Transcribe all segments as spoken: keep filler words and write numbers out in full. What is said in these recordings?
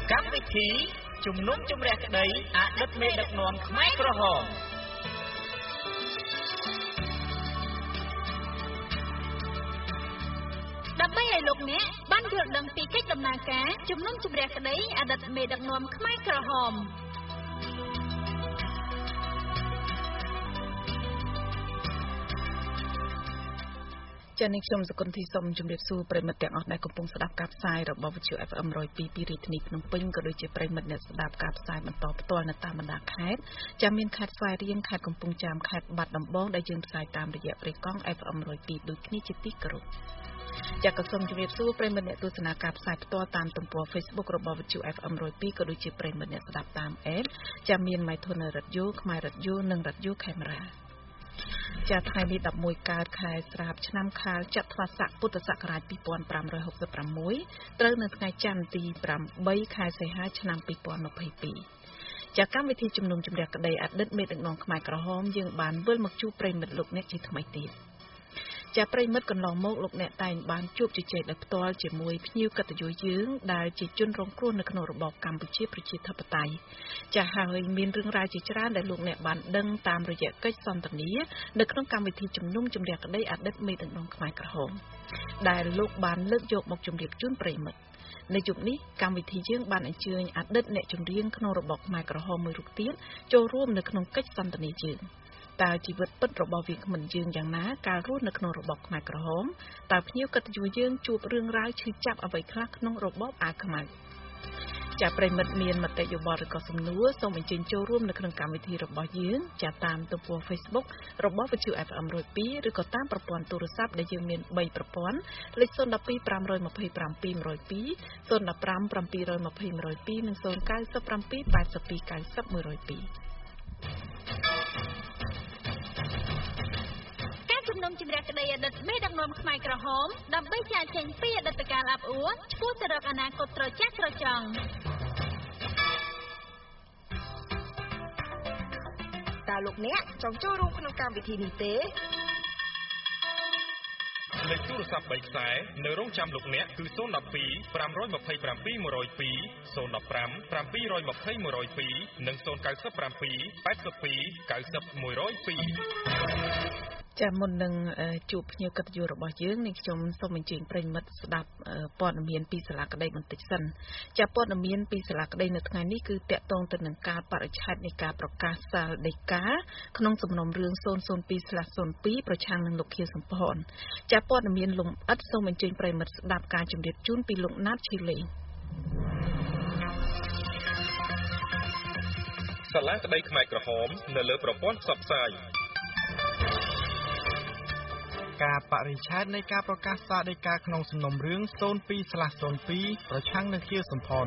កម្មវិធីជំនុំជម្រះក្តីអតីតមេដឹកនាំខ្មែរក្រហមដើម្បីឲ្យលោកអ្នកបានយល់ដឹងពីកិច្ចដំណើរការជំនុំជម្រះក្តីអតីតមេដឹកនាំខ្មែរក្រហមចា៎នេះខ្ញុំសកុនធីសូមជម្រាបសួរប្រិមិត្តទាំងអស់ដែលកំពុងស្ដាប់ការផ្សាយរបស់វិទ្យុ เอฟ เอ็ม หนึ่งศูนย์สอง ពីរាជធានីភ្នំពេញក៏ដូចជាប្រិមិត្តអ្នកស្ដាប់ការផ្សាយបន្តផ្ទាល់នៅតាមបណ្ដាខេត្តចា៎មានខេត្តស្វាយរៀងខេត្តកំពង់ចាមខេត្តបាត់ដំបងដែលយើងផ្សាយតាមរយៈប្រេកង់ เอฟ เอ็ม หนึ่งศูนย์สอง ដូចគ្នាជាទីគោរពចា៎ក៏សូមជម្រាបសួរប្រិមិត្តអ្នកទស្សនាការផ្សាយផ្ទាល់តាមទំព័រ Facebook របស់វិទ្យុ เอฟ เอ็ม หนึ่งศูนย์สอง ក៏ដូចជាប្រិមិត្តអ្នកស្ដាប់តាម App ចា៎មាន MyTuner Radio ខ្មែរ Radio និង Radio Cameraចាថ្ងៃនេះដប់មួយកើតខែស្រាបឆ្នាំខាលចត្វាស័កពុទ្ធសករាជពីរពាន់ប្រាំរយហកសិបប្រាំមួយត្រូវនៅថ្ងៃច័ន្ទទីប្រាំបីខែសីហាឆ្នាំពីរពាន់ម្ភៃពីរចាកម្មវិធីជំនុំជម្រះក្តីអតីតមេដឹកនាំខ្មែរក្រហមយើងបានវិលមកជួបប្រិមិត្តលោកអ្នកជាថ្មីទៀតចាប្រិមិត្តកន្លងមកលោកអ្នកតែងបានជួបជជែកដោយផ្ទាល់ជាមួយភ្ញៀវកិត្តិយសយើងដែលជាជនរងគ្រោះនៅក្នុងរបបកម្ពុជាប្រជាធិបតេយ្យចាហើយមានរឿងរ៉ាវជាច្រើនដែលលោកអ្នកបានដឹងតាមរយៈកិច្ចសន្ទនានៅក្នុងកម្មវិធីជំនុំជម្រះក្តីអតីតមេដឹកនាំខ្មែរក្រហមដែលលោកបានលើកយកមកជម្រាបជូនប្រិមិត្តនៅយប់នេះកម្មវិធីយើងបានអញ្ជើញអតីតអ្នកចម្រៀងក្នុងរបបខ្មែរក្រហមមួយរូបទៀតចូលរួមនៅក្នុងកិច្ចសន្ទនាយើងតើជីវិតពិតរបស់វាគ្មិនយើងយ៉ាងណាកាលរស់នៅក្នុងរបបខ្មែរក្រហមតើភ្ញៀវកិត្តិយសយើងជួបរឿងរ៉ាវឈឺចាប់អ្វីខ្លះក្នុងរបបអាខ្មៅចាប្រិមិត្តមានមតិយោបល់ឬក៏សំណួរសូមអញ្ជើញចូលរួមនៅក្នុងកម្មវិធីរបស់យើងចាតាមទំព័រ Facebook របស់វិទ្យុ เอฟ เอ็ม หนึ่งศูนย์สอง ឬក៏តាមប្រព័ន្ធទូរស័ព្ទដែលយើងមានបីប្រព័ន្ធលេខ ศูนย์ หนึ่ง สอง ห้า ห้า สอง สอง หนึ่ง ศูนย์ สอง หนึ่ง ห้า 7 2 0 2 និង ศูนย์ เก้า สอง แปด หนึ่ง ศูนย์ เก้า สอง แปด สอง หนึ่ง ศูนย์ ជំនុំជម្រះក្តីអតីតមេដឹកនាំខ្មែរក្រហមដើម្បីចាត់ចែងពីអតីតកាលអាប់អួរឆ្ពោះទៅរកអនាគតត្រចះត្រចង់តើលោកអ្នកចង់ចូលរួមក្នុងកម្មវិធីនេះទេលេខទូរស័ព្ទបីខ្សែនៅរងចាំលោកអ្នកគឺ ศูนย์ หนึ่ง สอง ห้า สอง สอง หนึ่ง ศูนย์ หนึ่ง สอง ห้า 7 2 1 0 2 និង ศูนย์ เก้า สอง แปด สอง เก้า หนึ่ง ศูนย์ចាមុននឹងជួបភ្ញៀវកិត្តិយសរបស់យើងនេះខ្ញុំសូមអញ្ជើញប្រិយមិត្តស្ដាប់ព័ត៌មានពីសាលាក្តីបន្តិចសិនចាព័ត៌មានពីសាលាក្តីនៅថ្ងៃនេះគឺតាក់ទងទៅនឹងការបរិច្ឆេទនៃការប្រកាសសាលដីកាក្នុងសំណុំរឿង ศูนย์ ศูนย์ สอง ศูนย์ ពីរ ប្រឆាំងនឹងលោកខៀវសំផនចាព័ត៌មានលំអិតសូមអញ្ជើញប្រិយមិត្តស្ដាប់ការជម្រាបជូនពីលោកណាតឈីលេងសាលាក្តីខ្មែរក្រហមនៅលើប្រព័ន្ធផ្សព្វផ្សាយការបរិច្ឆេទនៃការប្រកាសសាលដីកាក្នុងសំណុំរឿង ศูนย์ สอง ศูนย์ ពីរ ប្រឆាំងនឹងខៀវសំផន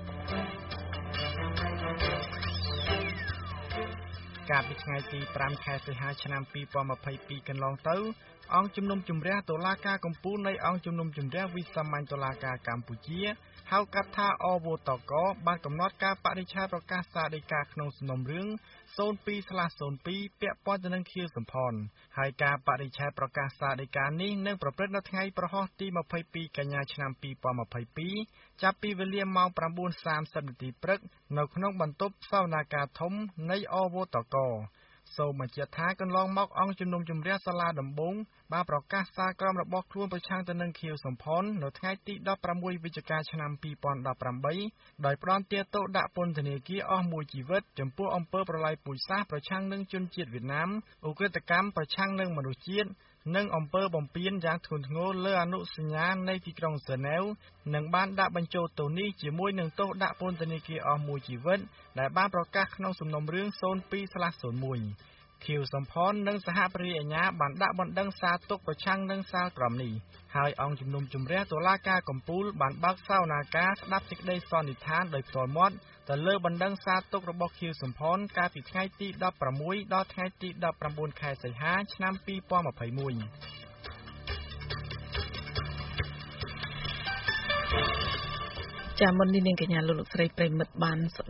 កាលពីថ្ងៃទីប្រាំខែសីហាឆ្នាំពីរពាន់ម្ភៃពីរកន្លងទៅអង្គជំនុំជម្រះតុលាការកំពូលនៃអង្គជំនុំជម្រះវិសាមញ្ញតុលាការកម្ពុជាហៅកាត់ថា អ វ ត ក បានកំណត់ការបរិច្ឆេទប្រកាសសាលដីកាក្នុងសំណុំរឿង ศูนย์ สอง ศูนย์ ពីរ ពាក់ព័ន្ធទៅនឹងខៀវសំផនហើយការបរិច្ឆេទប្រកាសសាលដីកានេះនឹងប្រព្រឹត្តនៅថ្ងៃប្រហោះទីម្ភៃពីរកញ្ញាឆ្នាំពីរពាន់ម្ភៃពីរចាប់ពីវេលាម៉ោង ប្រាំបួន សាមសិប នាទីព្រឹកនៅក្នុងបន្ទប់សវនាការធំនៃ អ វ ត ក សូមបញ្ជាក់ថាកន្លងមកអង្គជំនុំជម្រះសាលាដំបងបានប្រកាសសាលក្រមរបស់ខ្លួនប្រឆាំងទៅនឹងខៀវសំផននៅថ្ងៃទីដប់ប្រាំមួយវិច្ឆិកាឆ្នាំពីរពាន់ដប់ប្រាំបីដោយផ្ដន្ទាទោសដាក់ពន្ធនាគារអស់មួយជីវិតចំពោះអំពើប្រល័យពូជសាសន៍ប្រឆាំងនឹងជនជាតិវៀតណាមឧក្រិដ្ឋកម្មប្រឆាំងនឹងមនុស្សជាតិនិងអំពើបំពានយ៉ាងធ្ងន់ធ្ងរលើអនុសញ្ញានៃទីក្រុងហ្សឺណែវនិងបានដាក់បញ្ចូលទោសនេះជាមួយនឹងទោសដាក់ពន្ធនាគារអស់មួយជីវិតដែលបានប្រកាសក្នុងសំណុំរឿង ศูนย์ สอง ศูนย์ មួយខៀវសំផននិងសហប្រតិអាជ្ញាបានដាក់បណ្ដឹងសារទុកប្រឆាំងនឹងសាលក្រមនេះហើយអង្គជំនុំជម្រះតុលាការកំពូលបានបើកសវនាការស្ដាប់សេចក្តីសន្និដ្ឋានដោយផ្ទាល់មាត់ទៅលើបណ្ដឹងសារទុករបស់ខៀវសំផនកាលពីថ្ងៃទីដប់ប្រាំមួយដល់ថ្ងៃទីដប់ប្រាំបួនខែសីហាឆ្នាំពីរពាន់ម្ភៃមួយចាមុននេះនាងកញ្ញាលោកលោកស្រីប្រិមិត្តបានស្ដាប់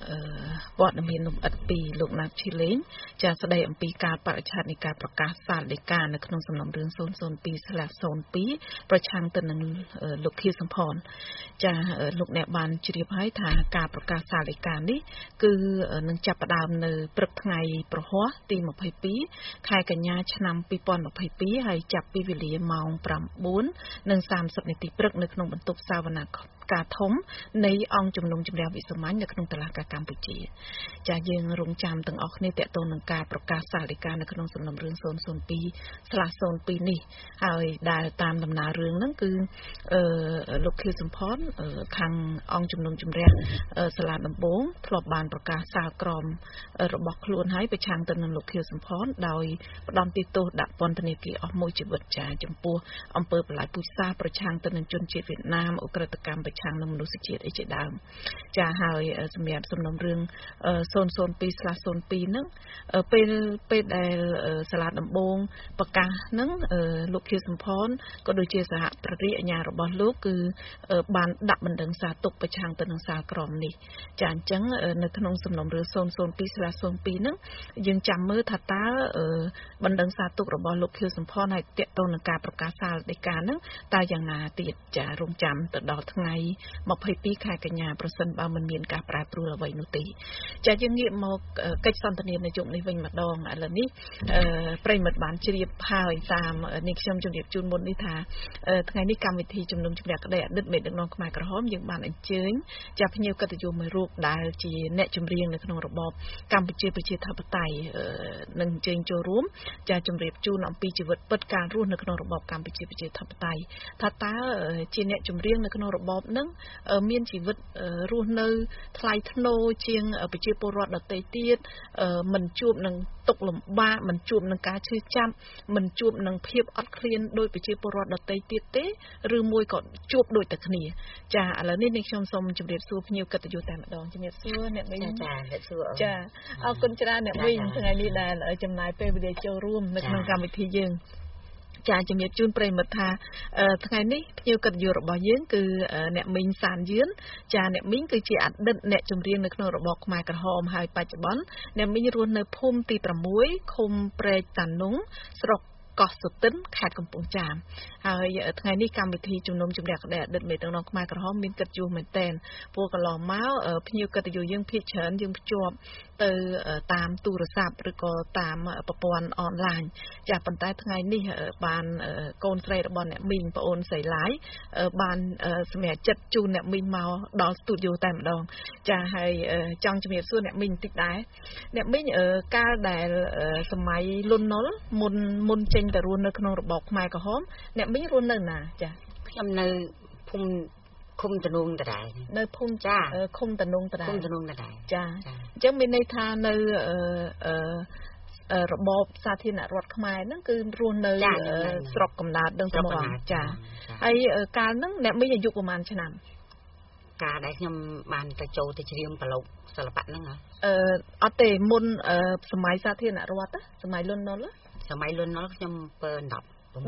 វត្តមានលំអិតពីលោកណាត់ឈីលេងចាស្ដីអំពីការបរិច្ឆេទនៃការប្រកាសសាលដីកានៅក្នុងសំណុំរឿង ศูนย์ ศูนย์ ពីរ ស្លាស ศูนย์ ពីរ ប្រឆាំងទៅនឹងលោកខៀវសំផនចាលោកអ្នកបានជ្រាបហើយថាការប្រកាសសាលដីកានេះគឺនឹងចាប់ផ្ដើមនៅព្រឹកថ្ងៃប្រហ័សទីម្ភៃពីរខែកញ្ញាឆ្នាំពីរពាន់ម្ភៃពីរហើយចាប់ពីវេលាម៉ោង ប្រាំបួន និងសាមសិប នាទីព្រឹកនៅក្នុងបន្ទប់សាវនាការធំនៃអង្គជំនុំជម្រះវិសាមញ្ញនៅក្នុងតុលាការកម្ពុជាចាយើងរងចាំទាំងអស់គ្នាតេតទៅនឹងការប្រកាសសាលដីកានៅក្នុងសំណុំរឿង ศูนย์ ศูนย์ ពីរ ស្លាស ศูนย์ ពីរ នេះហើយដែលតាមដំណើររឿងហ្នឹងគឺអឺលោកខៀវសំផនខាងអង្គជំនុំជម្រះសាលាដំបងធ្លាប់បានប្រកាសសាលក្រមរបស់ខ្លួនហើយប្រឆាំងទៅនឹងលោកខៀវសំផនដោយផ្ដន្ទាទោសដាក់ពន្ធនាគារអស់មួយជីវិតចាចំពោះអំពើបលាយពូជសាសន៍ប្រឆាំងទៅនឹងជនជាតិវៀតណាមអ ுக ្រិតកម្មប្រឆាំងនឹងមនុស្សជាតិអីជាដើមចាហើយសម្រាប់សំណុំរឿង ศูนย์ ศูนย์ ពីរ ស្លាស ศูนย์ ពីរ ហ្នឹងពេលពេលដែលសាលាដំបងប្រកាសហ្នឹងលោកខៀវសំផនក៏ដូចជាសហប្រតិអាជ្ញារបស់លោកគឺបានដាក់បណ្ដឹងសារទុកប្រឆាំងទៅនឹងសាលក្រមនេះចាអញ្ចឹងនៅក្នុងសំណុំរឿង ศูนย์ ศูนย์ ពីរ ស្លាស ศูนย์ ពីរ ហ្នឹងយើងចាំមើលថាតើបណ្ដឹងសារទុករបស់លោកខៀវសំផនហើយតេតទៅនឹងការប្រកាសសាលដីកាហ្នឹងតើយ៉ាងណាទៀតចារងចាំទៅដល់ថ្ងៃម្ភៃពីរខែកញ្ញាប្រសិនបើមិនមានការប្រែប្រួលអ្វីនោះទេចាយើងងាកមកកិច្ចសន្ទនានៅជុំនេះវិញម្ដងឥឡូវនេះប្រិមិត្តបានជ្រាបហើយតាមនេះខ្ញុំជម្រាបជូនមុននេះថាថ្ងៃនេះកម្មវិធីជំនុំជម្រះក្តីអតីតមេដឹកនាំខ្មែរក្រហមយើងបានអញ្ជើញចាភ្ញៀវកិត្តិយសមួយរូបដែលជាអ្នកចម្រៀងនៅក្នុងរបបកម្ពុជាប្រជាធិបតេយ្យនឹងអញ្ជើញចូលរួមចាជម្រាបជូនអំពីជីវិតពិតការរស់នៅក្នុងរបបកម្ពុជាប្រជាធិបតេយ្យថាតើជាអ្នកចម្រៀងនៅក្នុងរបបហ្នឹងមានជីវិតរស់នៅថ្លៃថ្នូរជាងប្រជាពលរដ្ឋដទៃទៀតមិនជួបនឹងទុក្ខលំបាកមិនជួបនឹងការឈឺចាប់មិនជួបនឹងភាពអត់ឃ្លានដោយប្រជាពលរដ្ឋដទៃទៀតទេឬមួយក៏ជួបដូចតែគ្នាចាឥឡូវនេះនេះខ្ញុំសូមជម្រាបសួរភ្ញៀវកិត្តិយសតែម្ដងជំរាបសួរអ្នកវិញចាអ្នកសួរចាអរគុណច្រើនអ្នកវិញថ្ងៃនេះដែលចំណាយពេលវេលាចូលរួមនៅក្នុងកម្មវិធីយើងចាជំរាបជូនប្រិមិត្តថាថ្ងៃនេះភ្ញៀវកិត្តិយសរបស់យើងគឺអ្នកមីងសានយឿនចាអ្នកមីងគឺជាអតីតអ្នកចម្រៀងនៅក្នុងរបបខ្មែរក្រហមហើយបច្ចុប្បន្នអ្នកមីងរស់នៅភូមិទីប្រាំមួយឃុំព្រែកតានុងស្រុកកោះសុទិនខេត្តកំពង់ចាមហើយថ្ងៃនេះកម្មវិធីជំនុំជម្រះក្តីអតីតមេដឹកនាំខ្មែរក្រហមមានកិត្តិយសមែនទែនព្រោះកន្លងមកភ្ញៀវកិត្តិយសយើងភាគច្រើនយើងភ្ជាប់ទៅតាមទូរស័ព្ទឬក៏តាមប្រព័ន្ធអនឡាញចាប៉ុន្តែថ្ងៃនេះបានកូនស្រីរបស់អ្នកមីងប្អូនស្រីឡាយបានសម្រេចចិត្តជូនអ្នកមីងមកដល់ស្ទូឌីយោតែម្ដងចាហើយចង់ជំរាបសួរអ្នកមីងបន្តិចដែរអ្នកមីងកាលដែលសម័យលន់នល់មុនមុនចេញទៅរស់នៅក្នុងរបបខ្មែរក្រហមអ្នកមីងរស់នៅណាចាខ្ញុំនៅភូមិឃុំតនុងដដែលនៅភូមិចាឃុំតនុងដដែលឃុំតនុងដដែលចាអញ្ចឹងមានន័យថានៅអឺរបបសាធារណរដ្ឋខ្មែរហ្នឹងគឺរស់នៅស្រុកកំណើតដឹងស្មោះចាហើយកាលហ្នឹងអ្នកមីងអាយុប្រហែលឆ្នាំកាលដែលខ្ញុំបានទៅចូលទៅច្រៀងប្រឡូកសិល្បៈហ្នឹងហ៎អឺអត់ទេមុនសម័យសាធារណរដ្ឋសម័យលន់នល់សម័យលន់នល់ខ្ញុំ10 16 17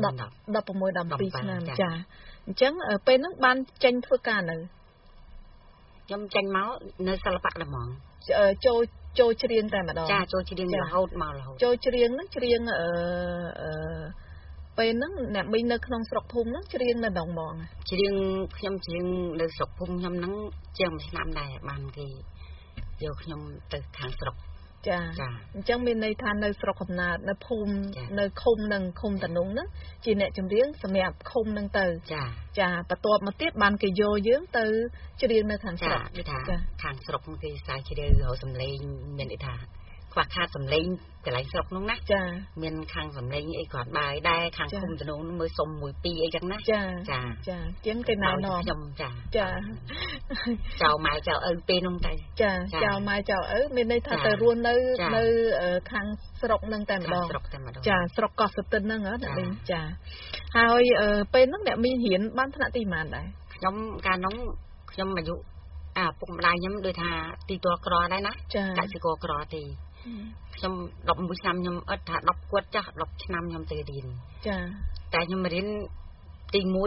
ឆ្នាំចាអញ្ចឹងពេលហ្នឹងបានចេញធ្វើការនៅខ្ញុំចេញមកនៅសិល្បៈតែហ្មងចូលចូលច្រៀងតែម្ដងចាចូលច្រៀងរហូតមករហូតចូលច្រៀងហ្នឹងច្រៀងអឺអឺពេលហ្នឹងអ្នកមីងនៅក្នុងស្រុកភូមិហ្នឹងច្រៀងនៅដងហ្មងច្រៀងខ្ញុំច្រៀងនៅស្រុកភូមិខ្ញុំហ្នឹងជាងមួយឆ្នាំដែរបានគេយកខ្ញុំទៅខាងស្រុកចាអញ្ចឹងមានន័យថានៅស្រុកកំណើតនៅភូមិនៅឃុំនឹងឃុំតនុងហ្នឹងជាអ្នកចម្រៀងសម្រាប់ឃុំហ្នឹងទៅចាចាបន្ទាប់មកទៀតបានគេយកយើងទៅច្រៀងនៅខាងស្រុកចាខាងស្រុកគេសាយជ្រាវរកសំឡេងមានន័យថាខ្វះខាតសំឡេងកន្លែងស្រុកនោះណាចាមានខាងសំឡេងអីគ្រាន់បាយដែរខាងឃុំតនុងមើលសុំមួយពីរអីចឹងណាចាចាចាជាងគេណែនាំខ្ញុំចាចាចៅម៉ែចៅឪពេលនោះទៅចាចៅម៉ែចៅឪមានន័យថាទៅរស់នៅនៅខាងស្រុកហ្នឹងតែម្ដងចាស្រុកកោះសុទិនហ្នឹងហ៎អ្នកមីងចាហើយពេលហ្នឹងអ្នកមីងរៀនបានថ្នាក់ទីប៉ុន្មានដែរខ្ញុំកាលនោះខ្ញុំអាយុអាពុកម្ដាយខ្ញុំដូចថាទីទួលក្រដែរណាកសិករក្រទីខ្ញុំដប់មួយឆ្នាំខ្ញុំអត់ថាដប់គាត់ចាស់ដប់ឆ្នាំខ្ញុំទៅរៀនចាតែខ្ញុំរៀនទីមួយ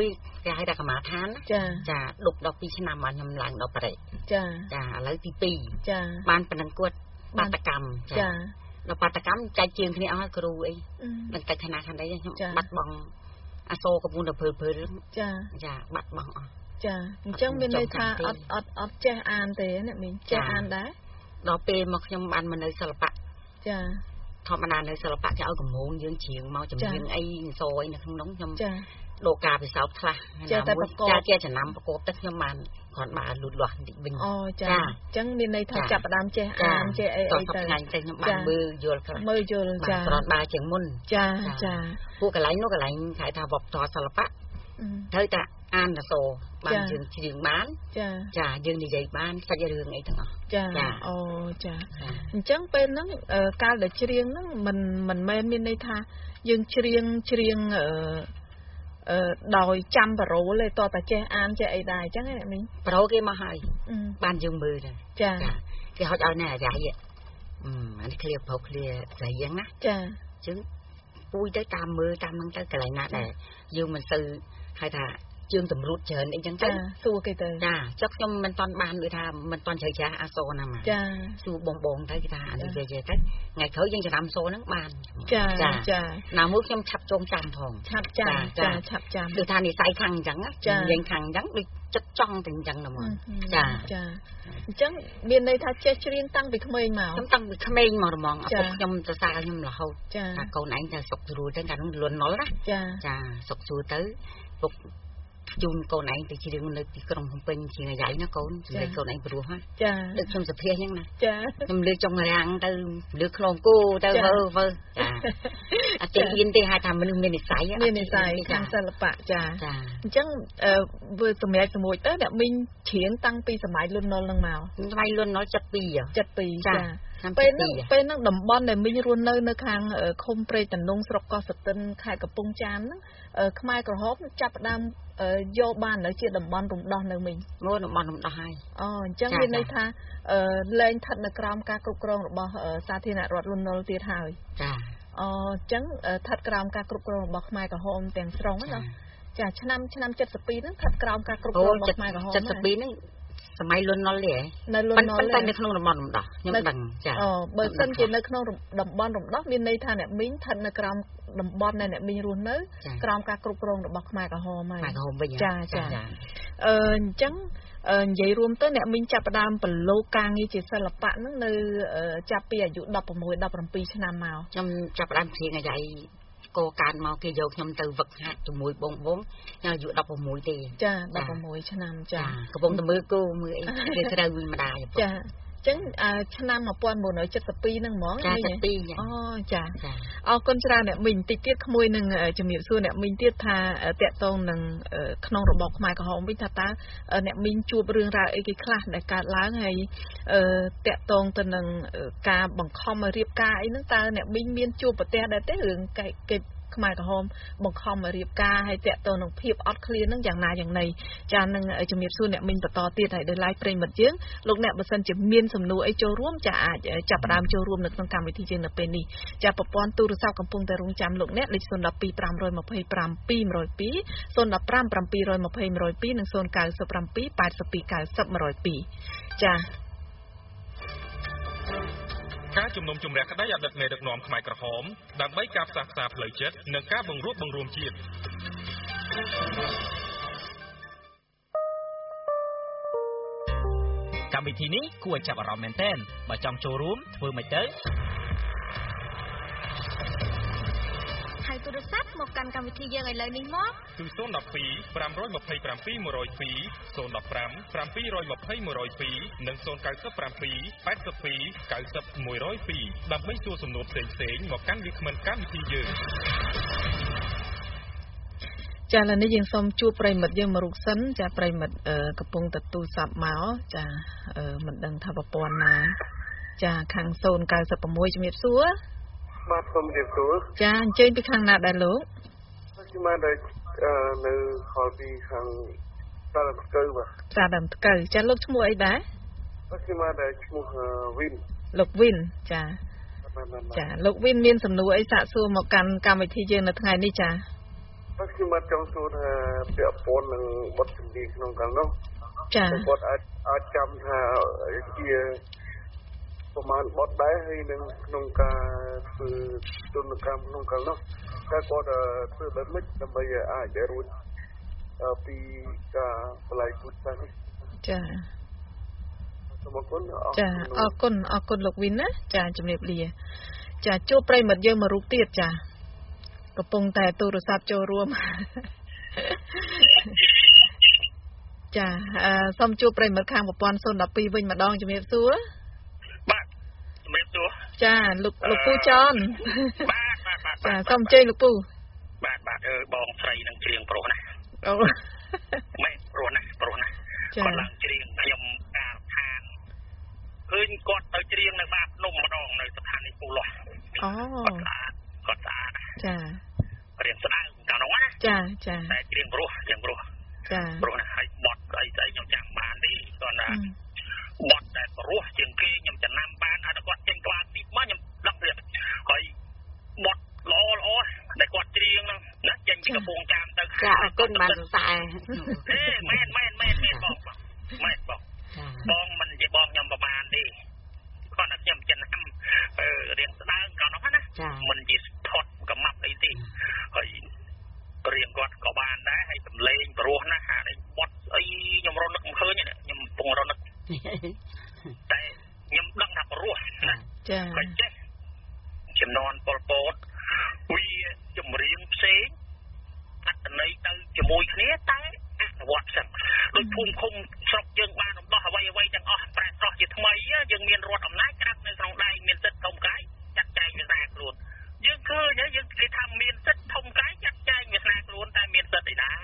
គេហៅថាកម្មាឋានចាចាដប់ដល់ពីរឆ្នាំមកខ្ញុំឡើងដល់បរិចាចាឥឡូវទីពីរចាបានប៉ុណ្ណឹងគាត់បាតកម្មចាដល់បាតកម្មចែកជាងគ្នាអស់គ្រូអីនឹងតែខណៈខាងនេះខ្ញុំបាត់បង់អសរកំពុងតែព្រើព្រើចាចាបាត់បង់អស់ចាអញ្ចឹងមានន័យថាអត់អត់អត់ចេះអានទេអ្នកមីងចេះអានដែរដល់ពេលមកខ្ញុំបានមកនៅសិល្បៈចាធម្មតានៅសិល្បៈគេឲ្យកំងយើងច្រៀងមកចម្រៀងអីអសរអីនៅក្នុងនោះខ្ញុំចាលោកការពិសោធន៍ខ្លះចាតែប្រកបចាជាចំណាំប្រកបទៅខ្ញុំបានគ្រាន់បានលូតលាស់បន្តិចវិញអូចាអញ្ចឹងមានន័យថាចាប់ផ្ដើមចេះអានចេះអីអីទៅថ្ងៃទៅខ្ញុំបានមើលយល់ខ្លះមើលយល់ចាគ្រាន់បានជាងមុនចាចាពួកកន្លែងនោះកន្លែងគេថាវប្បធម៌សិល្បៈត្រូវតែអានអសរបានយើងច្រៀងបានចាចាយើងនិយាយបានសាច់រឿងអីទាំងអស់ចាអូចាអញ្ចឹងពេលហ្នឹងកាលដែលច្រៀងហ្នឹងមិនមិនមែនមានន័យថាយើងច្រៀងច្រៀងអឺអឺដោយចាំប្រូលទេតតែចេះអានចេះអីដែរអញ្ចឹងណាមីងប្រូគេមកហើយបានយើងមើលទៅចាគេហត់ឲ្យណែអាយ៉ាយអឺអានេះឃ្លៀប្រូឃ្លៀស្រីយ៉ាងណាចាអញ្ចឹងពួយទៅតាមមើលតាមហ្នឹងទៅកន្លែងណាដែរយើងមិនសូវហៅថាជើងតម្រួតច្រើនអីចឹងទៅសួរគេទៅចាចុះខ្ញុំមិនតាន់បានដូចថាមិនតាន់ជ្រៅជ្រះអសរណាមកចាសួរបងបងទៅគេថាអានេះវានិយាយទៅថ្ងៃក្រោយយើងចំណាំសូរហ្នឹងបានចាចាណាមួយខ្ញុំឆាប់ចងចាំផងឆាប់ចាំចាឆាប់ចាំដូចថានិស័យខាងអញ្ចឹងយើងខាងអញ្ចឹងដូចចិត្តចង់ទៅអញ្ចឹងហ្មងចាចាអញ្ចឹងមានន័យថាចេះច្រៀងតាំងពីក្មេងមកខ្ញុំតាំងពីក្មេងមកហ្មងឪពុកខ្ញុំទៅសារខ្ញុំរហូតថាកូនឯងទៅសុកស្រួលទៅកាលនោះលន់ណុលណាចាចាសុកស្រួលទៅពុកជូនកូនឯងទៅច្រៀងនៅទីក្រុងភ្នំពេញជាងអាយ៉ៃណាកូនសម្លេងកូនឯងព្រោះហ៎ចាដូចខ្ញុំសុភាសអញ្ចឹងណាចាខ្ញុំលើកចុងរាំងទៅលើកខ្លងគោទៅវើវើចាអត់ចេះហ៊ានទេហៅថាមនុស្សមាននិស័យមាននិស័យខាងសិល្បៈចាចាអញ្ចឹងធ្វើសម្រាប់សម្រួចទៅអ្នកមីងច្រៀងតាំងពីសម័យលន់ណុលនឹងមកសម័យលន់ណុល ចិត្តពីរចិត្តពីរចាពេលហ្នឹងពេលហ្នឹងតំបន់ដែលមីងរស់នៅនៅខាងឃុំព្រែកតំណងស្រុកកោះស្ទឹងខេត្តកំពង់ចាមហ្នឹងខ្មែរក្រហមចាប់ផ្ដើមយកបាននៅជាតំបន់រំដោះនៅមីងមកតំបន់រំដោះហើយអូអញ្ចឹងមានន័យថាលែងស្ថិតនៅក្រោមការគ្រប់គ្រងរបស់សាធារណរដ្ឋលន់ណុលទៀតហើយចាអូអញ្ចឹងស្ថិតក្រោមការគ្រប់គ្រងរបស់ខ្មែរក្រហមទាំងស្រុងណាចាឆ្នាំឆ្នាំเจ็ดสิบពីរហ្នឹងស្ថិតក្រោមការគ្រប់គ្រងរបស់ខ្មែរក្រហមเจ็ดสิบពីរហ្នឹងសម័យលន់ណុលទេនៅលន់ណុលតែនៅក្នុងតំបន់រំដោះខ្ញុំដឹងចាអូបើសិនជានៅក្នុងតំបន់រំដោះមានន័យថាអ្នកមីងស្ថិតនៅក្រោមតំបន់ដែលអ្នកមីងរស់នៅក្រោមការគ្រប់គ្រងរបស់ខ្មែរក្រហមហើយខ្មែរក្រហមវិញចាចាអឺអញ្ចឹងនិយាយរួមទៅអ្នកមីងចាប់ផ្ដើមប្រឡូកការងារជាសិល្បៈហ្នឹងនៅចាប់ពីអាយុដប់ប្រាំមួយ ដប់ប្រាំពីរឆ្នាំមកខ្ញុំចាប់ផ្ដើមព្រៀងអាយ៉ៃកោកានមកគេយកខ្ញុំទៅវឹកហាត់ជាមួយបងបងខ្ញុំអាយុដប់ប្រាំមួយទេចាដប់ប្រាំមួយឆ្នាំចាកំពុងតែមើលគោមើលអីគេត្រូវវិញម្ដាយចាអញ្ចឹងឆ្នាំmột nghìn chín trăm七十ពីរហ្នឹងហ្មងចា七十ពីរអូចាអរគុណច្រើនអ្នកមីងតិចទៀតក្មួយនឹងជំរាបសួរអ្នកមីងទៀតថាតកតងនឹងក្នុងរបបខ្មែរក្រហមវិញថាតើអ្នកមីងជួបរឿងរ៉ាវអីគេខ្លះដែលកើតឡើងហើយតកតងទៅនឹងការបង្ខំឲ្យរៀបការអីហ្នឹងតើអ្នកមីងមានជួបប្រទះដែរទេរឿងគេខ្មែរក្រហមបង្ខំឲ្យរៀបការហើយតកតងនឹងភាពអត់ឃ្លានហ្នឹងយ៉ាងណាយ៉ាងណីចានឹងជំរាបសួរអ្នកមីងបន្តទៀតហើយដោយឡែកប្រិមិត្តយើងលោកអ្នកបើសិនជាមានសំណួរអីចូលរួមចាអាចចាប់ផ្ដើមចូលរួមនៅក្នុងកម្មវិធីយើងនៅពេលនេះចាប្រព័ន្ធទូរស័ព្ទកំពុងតែរងចាំលោកអ្នកលេខศูนย์ หนึ่ง สอง ห้า ห้า สอง สอง ห้า สอง ศูนย์ หนึ่ง สอง ห้า ห้า สอง สอง ห้า หนึ่ง สอง ศูนย์ เก้า ศูนย์ แปด แปด ศูนย์ เก้า ศูนย์ หนึ่ง จ้าការជំនុំជម្រះក្តីអតីតមេដឹកនាំខ្មែរក្រហមដើម្បីការផ្សះផ្សាផ្លូវចិត្តនិងការបង្រួបបង្រួមជាតិកម្មវិធីនេះគួរចាប់អារម្មណ៍មែនទែនបើចង់ចូលរួមធ្វើម៉េចទៅហៅទូរស័ព្ទមកកាន់កម្មវិធីយើងឥឡូវនេះមកគឺศูนย์ หนึ่ง สอง ห้า ห้า สอง สอง ห้า หนึ่ง สอง ศูนย์ หนึ่ง สอง ห้า ห้า 7 2 0 2 និងศูนย์ เก้า เจ็ด แปด สอง เก้า ศูนย์ หนึ่ง สอง ដើម្បីសួរសំណួរផ្សេងៗមកកាន់វាគ្មិនកម្មវិធីយើងចាឥឡូវនេះយើងសូមជួបប្រិមិត្តយើងមករូបសិនចាប្រិមិត្តកំពុងទៅទូរស័ព្ទមកចាមិនដឹងថាប្រព័ន្ធណាចាខាងศูนย์ เก้า หก ជំរាបសួរបាទសូមជម្រាបសួរចាអញ្ជើញពីខាងណាដែរលោកខ្ញុំមកដល់នៅខលពីខាងផ្សារដើមថ្កូវបាទផ្សារដើមថ្កូវចាលោកឈ្មោះអីដែរបាទខ្ញុំមកដល់ឈ្មោះវិនលោកវិនចាចាលោកវិនមានសំណួរអីសាកសួរមកកាន់កម្មវិធីយើងនៅថ្ងៃនេះចាถ้าคือมาจงสูตรเปียปนหนึ่งบทสิ่งดีน้องกันเนาะจ้าบทอาอาจำท่าเกี่ยประมาณบทได้ให้หนึ่งน้องการคือตุนกรรมน้องกันเนาะถ้าบทคือแบบไม่ทำไมอาจจะรู้ปีกับปลายกุศลจ้าสมคุณจ้าออกคนออกคนหลกวินนะจ้าจำเนียบเลียจ้าโจ้ไปหมดเยอะมารุกเตียดจ้ากระปงแต่ตัวรศัพท์โจรวมจ้าซ่อมจูไปเหมือนข้างกับปอนโซนดับปีวิ่งมาดองจะมีซัวบ้าไม่ซัวจ้าลูกลูกปูจอนบ้าบ้าบ้าจ้าซ่อมเจลูกปูบ้าบ้าเออบองใส่นังเชียงโปรนะไม่โปรนะโปรนะกำลังเชียงพยมการทานเฮ้ยกดเอาเชียงในบ้านนุ่มมาดองในสถานีปูหล่ออ๋อกดสะกดสะจ้าเรียนสนามการน้องวะจ้าจ้าแต่เชียงโปรเชียงโปรจ้าโปรนะให้บอดไอ้ใจยังจังบานดีตอนนั้นบอดแต่โปรเชียงเกยยังจะนำบานอาจจะกดเชียงกลางติดมายังลักเรียนเฮ้ยบอดล้อล้อแต่กดเชียงนะนะยังจะกระโปรงจามแต่จะก้นบานสายเอ้แม่แม่แม่แม่บอกแม่บอกบองมันจะบองยังประมาณดีก็นักยังจะนำเออเรียนสนามการน้องนะมันจะทอดกับมัดไอ้ที่เฮ้ยเรียงกอดกบานได้ให้ตำเลงรัวนะฮะในบดไอ้ยมรนึกมันเคยเนี่ยยมปงรนึกแต่ยมดังทับรัวนะไปเจ๊จำนวนปอลปอดวีจมเรียงเสงอัดในตั้งจมูกเนี้ยแต่วัดสั่งโดยภูมิคงสอบยังบ้านผมต้องหาไว้ไว้จังอ๋อแปรต่อจิตทำไมยังมีรถอำนาจกระดับในตรงใดมีเส้นทงไกจัดใจมีแรงกลุ่นยังคือเนี่ยยังไอ้ทำมีเส้นทงไกจัดใจมีแรงกลุ่นแต่มีเส้นไอ้ดา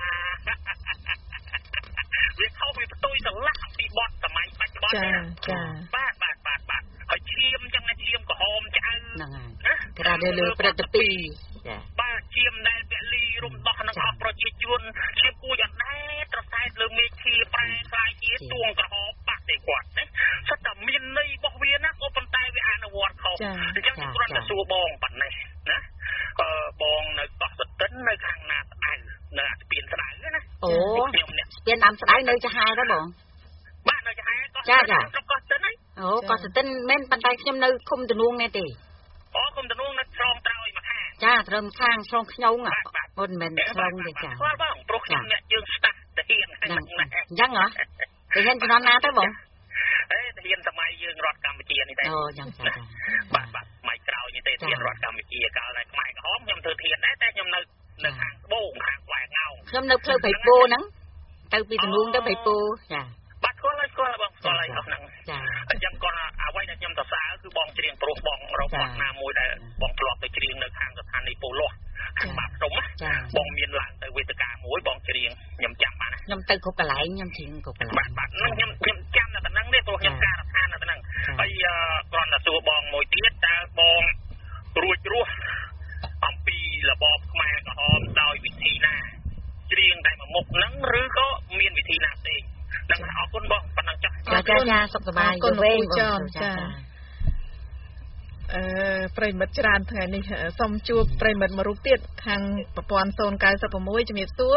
เรียกเข้าไปประตูสังลักปีบอสสมัยปัจจุบันเนี่ยบ้าบาดบาดบาดเขาเชียมจังไงเชียมก็หอมจังนะกระดาษเดือประตปีบ้าเชียมได้เบลีรุมดอกนักขับประจิจุนเชียมกูอย่างได้ตระไซด์เลือมีทีแปลงกลายเยี่ยตวงกระหอบปากได้กว่าเนี่ยสตัมมินในบอกเวียนะโอปันไตไปอ่านอวอร์ดเขาจังกรอนจะสู้บองปันเนี่ยนะเออบองในต่อสตันในข้างหน้าไอ้เนี่ยเปลี่ยนสลายเลยนะโอ้เปลี่ยนน้ำสลายเลยจะหายแล้วบองบ้านเลยจะหายก็จ้าจ้าก็สตันไหนโอ้ก็สตันแม่นปันไตเข้มในคุมตะนุ่งเนี่ยตีอ๋อคุมตะนุ่งนั่นตรองเต้าอีกมาข้างจ้าเริ่มข้างช่องขยงอ่ะบนแม่นช่องเลยจ้าว่าบ้างโปรแกรมเนี่ยยังสตาร์ทเฮียนยังเหรอจะเห็นจะนอนน้าได้บ่เอ้เฮียนสมัยยืนรถกัมพูชีนี่ได้โอ้ยังจ้าบ้าบ้าไม่เก่านี่ได้เฮียนรถกัมพูชีเก่าอะไรไม่ก็หอมยำเธอเทียนได้แต่ยำนึกนึกหางโบ้งหางแหวกเงายำนึกเธอไปปูนังเธอปีตะลุงได้ไปปูจ้าบัดก็เลยก็เลยบองก็เลยก็นั่งยังก่อนเอาไว้ยำตะสาคือบองเชียงปลุกบองเราบองนามุยได้บองปลอกไปเชียงนึกหางสถานีปูโลบาดตรงอ่ะบองเมียนหลังแต่เวทกามุยบองเชียงยำจำมานะยำเตยกุกกะไหลยำเชียงกุกกะไหลบาดบาดนั่งยำยำจำน่ะแต่นั่งได้ตัวยำการทานน่ะแต่นั่งไอ้ก่อนน่ะตัวบองมวยเตี้ยแต่บองรัวรัวอัมปีละบอบมาก็หอมดอยวิธีหน้าเชียงได้มาหมกนั่งหรือก็เมียนวิธีหน้าเองนั่งเอาคนบองปนังจักจ้าจ้าสุขสบายคนเว้งจ้าจ้าเอ่อปริมัดจานเถื่อนนี่ซ่อมจูบปริมัดมารุกเตียดทางประปอนโซนกายสับปะมวยจะมีตัว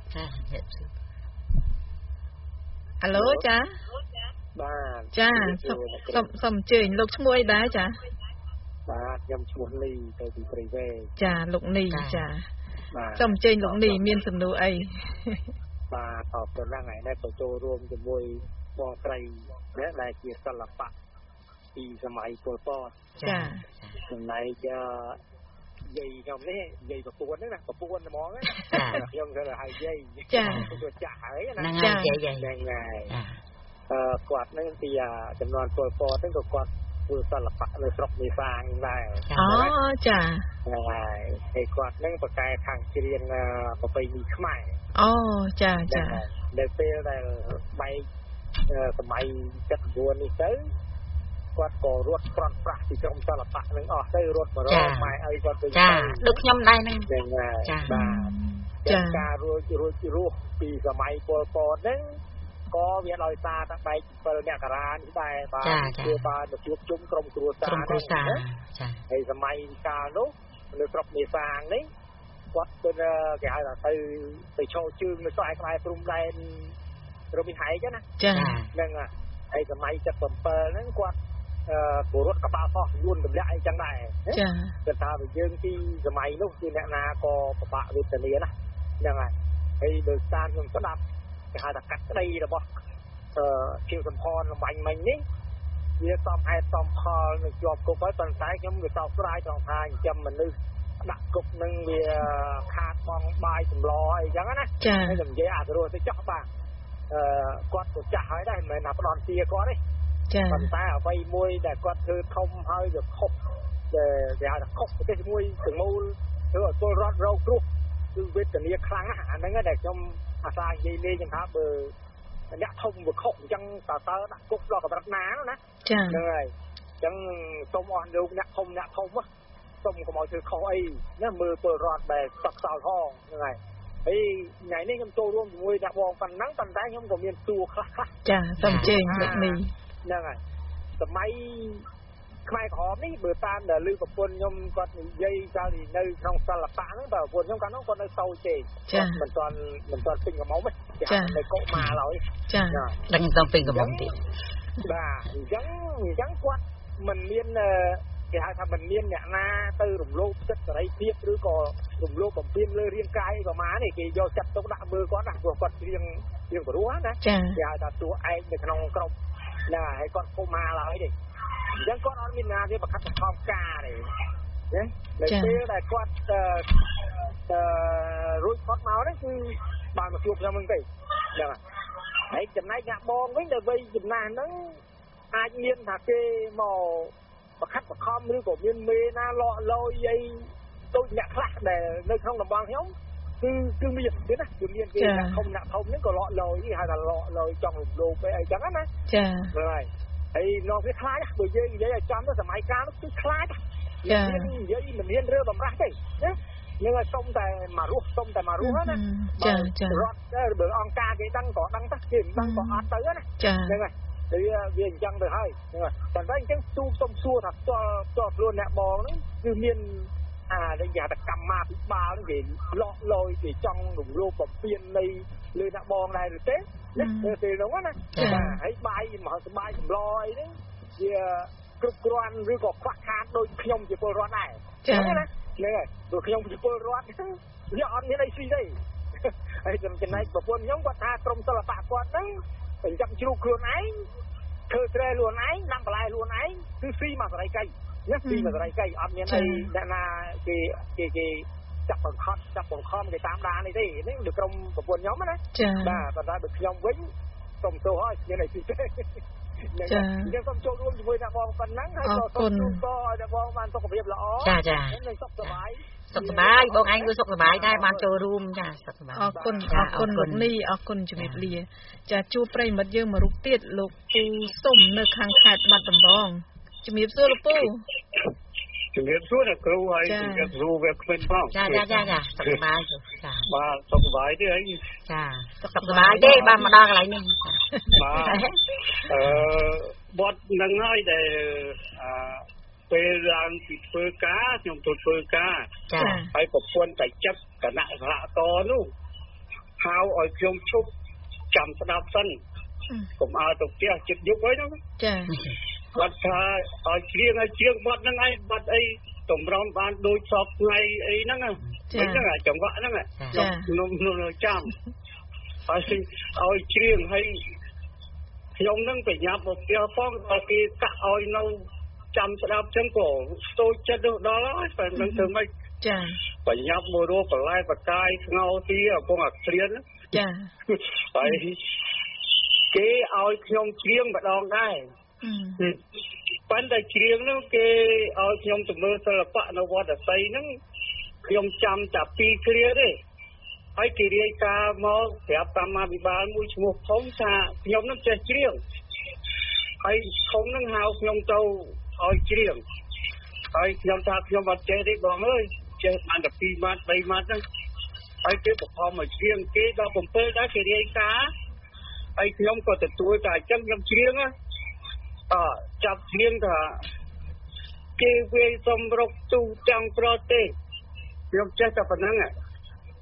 ฮัลโหลจ้าบ้านจ้าซ่อมซ่อมเจยลูกช่วยได้จ้าบ้านยำชวนลีไปตีปริเวจ้าลูกนีจ้าซ่อมเจยลูกนีเมียนสนุไอบ้านตอบตัวร่างไหนได้ประโจรวมจะมวยบอไตรและลายเกียรติสลับปะปีสมัยโปรโตจ้าตรงไหนจะใหญ่ยอมนี่ใหญ่ประปวนนี่นะประปวนมองนี่ยอมจะหายใหญ่จ้าตัวจ่าหายนะจ้าใหญ่ใหญ่ใหญ่เอ่อกวาดนั่นตีอ่ะจำนวนโปรโตตั้งแต่กวาดคือสลับปะเลยสอบมีฟางได้อ๋อจ้าใช่ไอ้กวาดนั่งประกายทางเชียงประไปมีขมายอ๋อจ้าจ้าเด็กเป้ได้ใบสมัยจัดบัวนี่เจ้ากวาดก่อรถปรอนปราที่จมสลับปะนึงอ๋อได้รถมารอไม้ไอ้กวาดไปจ้าดึกย่ำได้นึงยังไงจ้าจ้าการรู้รู้รู้ปีสมัยโปรโตนึงก็เวียนลอยตาตั้งใบเปิลเนี่ยกระานที่ได้ปลาคือปลาแบบยุบจุ้มกลมกรัวตาเนี่ยไอ้สมัยกาโนเลยกรอบมีฟางนี่គាត់គាត់គេហៅថាទៅទៅឈរជើងនៅស្វាយក្បែរព្រំដែនរមីហែកណាចាហ្នឹងហើយសម័យเจ็ดสิบเจ็ดហ្នឹងគាត់អឺពលរដ្ឋកបាល់ខុសយួនទម្លាក់អីចឹងដែរចាគាត់ថាបើយើងពីសម័យនោះគឺអ្នកណាក៏ពិបាកវេទនាណាហ្នឹងហើយហើយដោយសារខ្ញុំស្ដាប់គេហៅថាកាត់ក្តីរបស់អឺជាសំផនលំបាញ់មិញនេះវាសំហេតុសំផលនៅជាប់គុកហើយប៉ុន្តែខ្ញុំវាសោកស្ដាយត្រង់ថាចិញ្ចឹមមនុស្សដាក់គុកនឹងវាខាតបងបាយសម្លអីចឹងណាហើយខ្ញុំនិយាយអត់រស់ទៅចោះបាទអឺគាត់ក៏ចាស់ហើយដែរមិនមែនថាផ្ដន់ទាគាត់ទេចាប៉ុន្តែអ្វីមួយដែលគាត់ធ្វើធំហើយវាខុសដែលគេហៅថាខុសប្រទេសមួយទាំងមូលធ្វើឲ្យពលរដ្ឋរងគ្រោះគឺវេទនាខ្លាំងណាស់អាហ្នឹងដែលខ្ញុំអាសានិយាយលេងថាបើអ្នកធំវាខុសអញ្ចឹងតើតើដាក់គុកដល់កម្រិតណាណាចាហ្នឹងហើយអញ្ចឹងសូមអស់លោកអ្នកធំអ្នកធំសូមកុំឲ្យធ្វើខុសអីណាមើលពលរដ្ឋដែលសក់សោយផងហ្នឹងហើយហើយថ្ងៃនេះខ្ញុំចូលរួមជាមួយអ្នកបងប៉ុណ្ណឹងប៉ុន្តែខ្ញុំក៏មានសួរខ្លះខ្លះចាសូមជើញលោកនេះហ្នឹងហើយសម័យខ្មែរក្រហមនេះបើតាមដែលលើប្រពន្ធខ្ញុំគាត់និយាយកាលនៅក្នុងសិល្បៈហ្នឹងបើប្រពន្ធខ្ញុំកាលនោះគាត់នៅតូចទេគាត់មិនទាន់មិនទាន់ពេញកំមុំទេចានៅកុមារឡើយចាដឹងសំពេញកំមុំទៀតបាទអញ្ចឹងអញ្ចឹងគាត់មិនមានគេហៅថាមិនមានអ្នកណាទៅរំលោភសិទ្ធិសេរីភាពឬក៏រំលោភបំពានលើរាងកាយប្រមាណនេះគេយកចិត្តទុកដាក់មើលគាត់ណាព្រោះគាត់រៀងរៀងព្រោះណាគេហៅថាតួឯកនៅក្នុងក្រុមណាហើយគាត់កុមារឡើយទេអញ្ចឹងគាត់អត់មានណាទេបខិតបង្ខំការទេណានៅពេលដែលគាត់អឺរួចផុតមកនេះគឺបានមកជួបខ្ញុំហ្នឹងទេហ្នឹងហើយចំណែកអ្នកបងវិញទៅវិញចំណាស់ហ្នឹងអាចមានថាគេមកបខិតបង្ខំឬក៏មានមេណាលក់លយអីដូចអ្នកខ្លះដែលនៅក្នុងតំបន់ខ្ញុំគឺគឺមានទៀតណាគឺមានគេអ្នកធំអ្នកធំហ្នឹងក៏លក់លយគេហៅថាលក់លយចង់រំលោភអីចឹងណាចាហើយហើយនោះវាខ្លាចបើយើងនិយាយឲ្យចំទៅសម័យកាលនោះគឺខ្លាចចានិយាយមិនមានរើបំរាស់ទេណានឹងឲ្យសុំតែមករស់សុំតែមករស់ណាចាចារត់បើអង្គការគេដឹងក៏ដឹងទៅគេមិនដឹងក៏អត់ទៅណាហ្នឹងហើយវាវាអញ្ចឹងទៅហើយហ្នឹងហើយតែតែអញ្ចឹងទូសុំសួរថាតើតើខ្លួនអ្នកបងហ្នឹងគឺមានអាដែលគេថាកម្មាភិបាលហ្នឹងគេលក់លយគេចង់រំលោភបំពាននៃលើអ្នកបងដែរឬទេណាពេលនោះណាបាទហើយបាយមហោបាយសម្លអីហ្នឹងវាគ្រប់គ្រាន់ឬក៏ខ្វះខាតដូចខ្ញុំជាពលរដ្ឋដែរចា៎ណាហ្នឹងហើយព្រោះខ្ញុំជាពលរដ្ឋវាអត់មានអីស៊ីទេហើយចំណែកប្រពន្ធខ្ញុំគាត់ថាក្រុមសិល្បៈគាត់ហ្នឹងចាំជ្រូកខ្លួនឯងធ្វើត្រែខ្លួនឯងដាំបន្លែខ្លួនឯងគឺស៊ីមកសរីកៃណាស៊ីមកសរីកៃអត់មានអីអ្នកណាគេគេគេចាប់បង្ខំចាប់បង្ខំគេតាមដាននេះទេនេះគឺក្រុមប្រពន្ធខ្ញុំណាបាទប៉ុន្តែបើខ្ញុំវិញសុំទោសហើយមានអីស៊ីទេចាខ្ញុំសូមចូលរួមជាមួយអ្នកបងប៉ុណ្ណឹងហើយក៏សូមជូនពរឲ្យអ្នកបងបានសុខភាពល្អចាចានិងសុខសប្បាយសុខសប្បាយបងឯងគឺសុខសប្បាយដែរបានចូលរួមចាសុខសប្បាយអរគុណអរគុណលោកនេះអរគុណជំរាបលាចាជួបប្រិមិត្តយើងមួយរូបទៀតលោកពូសុំនៅខាងខេត្តបាត់ដំបងជំរាបសួរលោកពូជំរាបសួរអ្នកគ្រូហើយជំរាបសួរវាគ្មិនផងចាចាចាចាសុខសប្បាយចាបាទសុខសប្បាយទេអីចាសុខសប្បាយទេបានមកដល់កន្លែងនេះបាទអឺបត់នឹងហើយដែលអឺពេលឡើងពីធ្វើការខ្ញុំទៅធ្វើការហើយប្រពន្ធតែចិត្តគណៈសហតនោះហៅឲ្យខ្ញុំឈប់ចាំស្ដាប់សិនកុំឲ្យទៅផ្ទះជិតយប់ហើយហ្នឹងចាគាត់ថាឲ្យជ្រៀងឲ្យជ្រៀងបត់ហ្នឹងឯងបត់អីតម្រំបានដូចសពថ្ងៃអីហ្នឹងហ្នឹងចង្វាក់ហ្នឹងខ្ញុំខ្ញុំចាំហើយឲ្យជ្រៀងហើយខ្ញុំនឹងប្រញាប់មកផ្ទះផងដល់គេកាក់ឲ្យនៅចាំស្ដាប់ចឹងក៏ស្ទូចចិត្តទៅដល់ហើយតែនឹងធ្វើម៉េចចាបញ្ញាប់មករស់បន្លែបកាយស្ងោទីកំពុងអាក្រៀនចាហើយគេឲ្យខ្ញុំច្រៀងម្ដងដែរប៉ុន្តែច្រៀងនោះគេឲ្យខ្ញុំទៅមើលសិល្បៈនៅវត្តសីហ្នឹងខ្ញុំចាំតែពីរគ្រាទេហើយគេរាយការណ៍មកប្រាប់កម្មាភិបាលមួយឈ្មោះធំថាខ្ញុំនឹងចេះច្រៀងហើយធំនឹងហៅខ្ញុំទៅឲ្យច្រៀងហើយខ្ញុំថាខ្ញុំអត់ចេះទេបងអើយចេះបានតែពីរម៉ាត់បីម៉ាត់ហ្នឹងហើយគេបង្ខំឲ្យច្រៀងគេដល់bảyដែរគេរាយការណ៍ហើយខ្ញុំក៏ទទួលតែអញ្ចឹងខ្ញុំច្រៀងអឺចាប់ច្រៀងថាគេវាសម្រុកទូទាំងប្រទេសខ្ញុំចេះតែប៉ុណ្្នឹង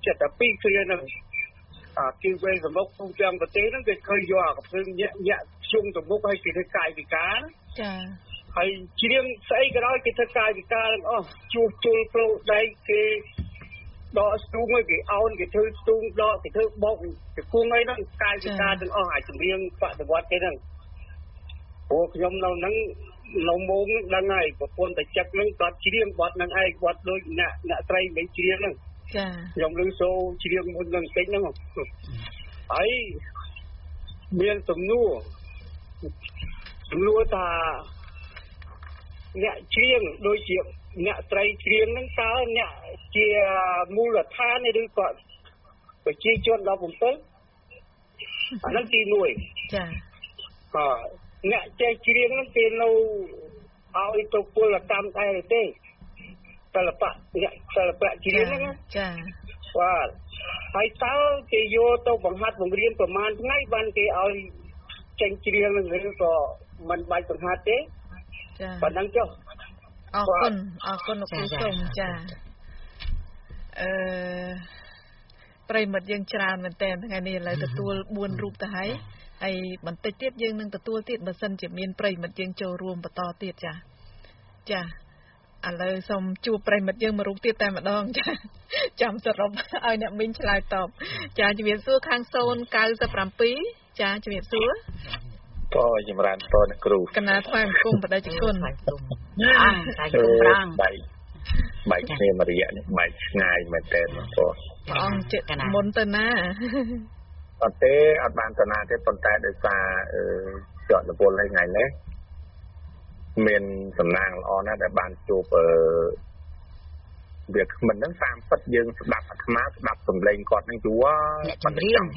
ចិត្តតែពីរគ្រាហ្នឹងអាគឺពេលសម្រុកទូទាំងប្រទេសហ្នឹងគេឃើញយកអាកំភ្លើងញាក់ញាក់ជុំទៅមុខឲ្យគេធ្វើកាយវិការចាហើយច្រៀងស្អីក៏ដោយគេធ្វើកាយវិការទាំងអស់ជួសជុលប្រូដៃគេដកស្ទូងឲ្យគេអោនគេធ្វើស្ទូងដកគេធ្វើបោកគេគួងអីហ្នឹងកាយវិការទាំងអស់អាចចម្រៀងបដិវត្តគេហ្នឹងព្រោះខ្ញុំនៅហ្នឹងនៅមុំដឹងហើយប្រពន្ធតែចឹកហ្នឹងគាត់ច្រៀងបទហ្នឹងឯងបទដូចអ្នកអ្នកស្រីមិនច្រៀងហ្នឹងចាខ្ញុំឮសូរច្រៀងមុននឹងតិចហ្នឹងហើយមានសំណួរសំណួរថាអ្នកច្រៀងដូចជាអ្នកស្រីច្រៀងហ្នឹងតើអ្នកជាមូលដ្ឋានឬក៏ប្រជាជនដប់បំពេញអាហ្នឹងទីមួយចាបាទអ្នកចេះច្រៀងហ្នឹងគេនៅឲ្យទៅពលកម្មដែរទេសិល្បៈអ្នកសិល្បៈច្រៀងហ្នឹងចាបាទហើយតើគេយកទៅបង្ហាត់បង្រៀនប្រមាណថ្ងៃបានគេឲ្យចេញច្រៀងហ្នឹងឬក៏មិនបាច់បង្ហាត់ទេចាប៉ុណ្ណឹងចុះអរគុណអរគុណលោកគ្រូសូមចាអឺប្រិមិត្តយើងច្រើនមែនតើថ្ងៃនេះឥឡូវទទួលបួនរូបទៅហើយហើយបន្តិចទៀតយើងនឹងទទួលទៀតបើសិនជាមានប្រិមិត្តយើងចូលរួមបន្តទៀតចាចាឥឡូវសូមជួបប្រិមិត្តយើងមួយរូបទៀតតែម្ដងចាចាំសរុបឲ្យអ្នកមីងឆ្លើយតបចាជំរាបសួរខាងសូនកៅសិបប្រាំពីរចាជំរាបសួរក៏ចម្រើនពរអ្នកគ្រូកណាថ្វាយបង្គំបដិជគុណអងតែគុំប្រាំងបែកបែកគ្នាមករយៈនេះបែកឆ្ងាយមែនតើបងព្រះអង្គចិត្តមុនទៅណាអត់ទេអត់បានទៅណាទេប៉ុន្តែដោយសារជាប់រវល់ហើយថ្ងៃនេះមានសំណាងល្អណាស់ដែលបានជួបអឺវាមិនហ្នឹងតាមពិតយើងស្ដាប់អាត្មាស្ដាប់សំឡេងគាត់ហ្នឹងយូរមិនរៀង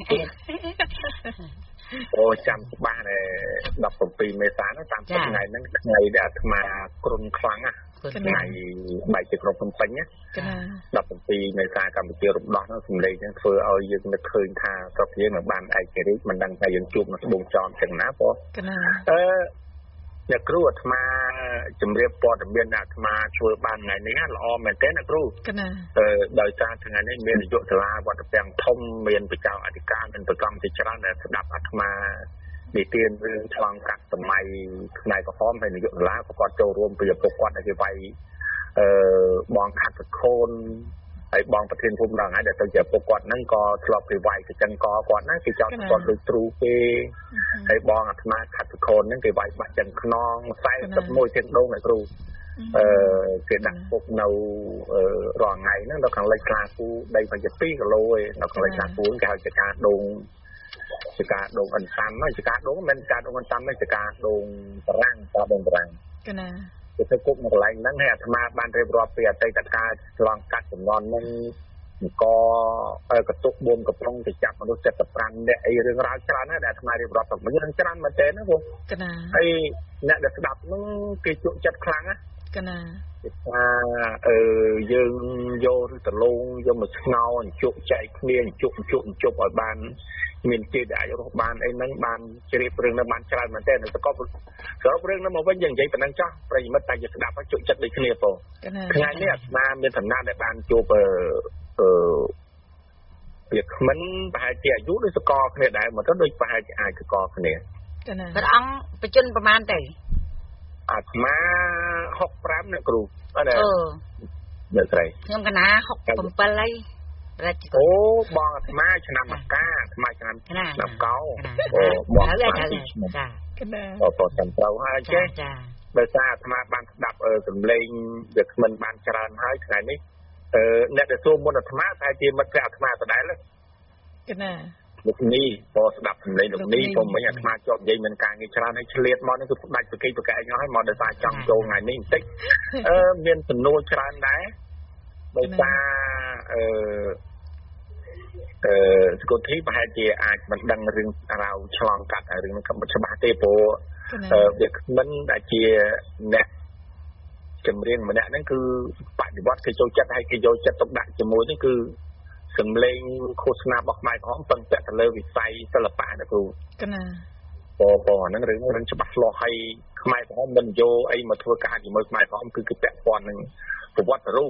អូចាំច្បាស់តែដប់ប្រាំពីរមេសាហ្នឹងតាមពិតថ្ងៃហ្នឹងថ្ងៃដែលអាត្មាគ្រុនខ្លាំងណាថ្ងៃបែកជាក្រុងភ្នំពេញណាដប់ប្រាំពីរមេសាកម្ពុជារំដោះហ្នឹងសំឡេងហ្នឹងធ្វើឲ្យយើងនឹកឃើញថាស្រុកយើងបានឯករាជ្យមិនដឹងថាយើងជួបនៅស្បូងចោមចឹងណាបងអឺអ្នកគ្រូអាត្មាជំរាបព័ត៌មានអាត្មាជួយបានថ្ងៃនេះល្អមែនទេអ្នកគ្រូអឺដោយសារថ្ងៃនេះមាននាយកសាលាវត្តពាំងធំមានបេក្ខអធិការមានប្រកំជាច្រើនដែលស្ដាប់អាត្មានិទានរឿងឆ្លងកាត់សម័យខ្មែរក្រហមហើយនាយកសាលាក៏គាត់ចូលរួមពីពុកគាត់ឲ្យគេវាយអឺបងខាត់សខូនហើយបងប្រធានភូមិដល់ហើយដែលទៅជាពុកគាត់ហ្នឹងក៏ធ្លាប់ពីវាយកញ្ចឹងកគាត់ណាគេចោទគាត់ដូចទ្រូគេហើយបងអាត្មាខាត់សខូនហ្នឹងគេវាយបាក់ចឹងខ្នងខ្សែទឹកមួយទៀតដងអ្នកគ្រូអឺគេដាក់ពុកនៅរាល់ថ្ងៃហ្នឹងនៅខាងលិចខ្លាគូដីប្រហែលជាពីរគីឡូឯនៅខាងលិចខ្លាគូគេហៅជាការដងជាការដងអន្តាំហ្នឹងជាការដងមិនការដងអន្តាំទេជាការដងប្រាំងការដងប្រាំងកណាទៅទៅគុកនៅកន្លែងហ្នឹងហើយអាត្មាបានរៀបរាប់ពីអតីតកាលឆ្លងកាត់ចំនួនហ្នឹងក៏កតុកបួនកំប៉ុងទៅចាប់មនុស្សសិបប្រាំនាក់អីរឿងរ៉ាវច្រើនណាស់ដែលអាត្មារៀបរាប់ទៅមានរឿងច្រើនមែនទែនណាបងកណាហើយអ្នកដែលស្ដាប់ហ្នឹងគេជក់ចិត្តខ្លាំងណាកណាគេថាអឺយើងយកឬតលងយកមកស្ងោរជក់ចែកគ្នាជក់ជក់ជប់ឲ្យបានមានជាតិអាចរស់បានអីហ្នឹងបានជ្រាបរឿងហ្នឹងបានច្រើនមែនទែនតែក៏សរុបរឿងហ្នឹងមកវិញយើងនិយាយប៉ុណ្ណឹងចោះប្រិយមិត្តតែយើងស្ដាប់ឲ្យជក់ចិត្តដូចគ្នាបងថ្ងៃនេះអាត្មាមានឋានៈដែលបានជួបអឺអឺវាគ្មិនប្រហែលជាអាយុដូចសកលគ្នាដែរមកទៅដូចប្រហែលជាអាចសកលគ្នាព្រះអង្គបញ្ជនប្រមាណទៅអាត្មាហុកប្រាំអ្នកគ្រូអឺអ្នកស្រីខ្ញុំកណាហុកប្រាំហើយអូបងអាត្មាឆ្នាំមកកាអាត្មាឆ្នាំឆ្នាំកោអូបងអាត្មាចាកណាអូតចាំត្រូវហើយចេះដោយសារអាត្មាបានស្ដាប់សំឡេងវាគ្មិនបានច្រើនហើយថ្ងៃនេះអឺអ្នកដែលសួរមុនអាត្មាតែជាមិត្តភក្តិអាត្មាដដែលកណាលោកនេះក៏ស្ដាប់សំឡេងលោកនេះក៏មិនអាត្មាជាប់និយាយមានការងារច្រើនហើយឆ្លៀតមកនេះគឺស្ដាច់ប្រកេកប្រកែកអស់ហើយមកដោយសារចង់ចូលថ្ងៃនេះបន្តិចអឺមានសំណួរច្រើនដែរដោយសារអឺអឺសកលធីប្រហែលជាអាចមិនដឹងរឿងរ៉ាវឆ្លងកាត់រឿងហ្នឹងក៏មិនច្បាស់ទេព្រោះអឺវាមិនដែលជាអ្នកចម្រៀងម្នាក់ហ្នឹងគឺបដិវត្តគេចូលចិត្តហើយគេយកចិត្តទុកដាក់ជាមួយនេះគឺសំឡេងឃោសនារបស់ខ្មែរក្រហមពឹងពាក់ទៅលើវិស័យសិល្បៈណាគ្រូកណាបងបងហ្នឹងរឿងរឿងច្បាស់លាស់ហើយខ្មែរក្រហមមិនយកអីមកធ្វើការជាមួយខ្មែរក្រហមគឺគេពាក់ព័ន្ធនឹងប្រវត្តិរូប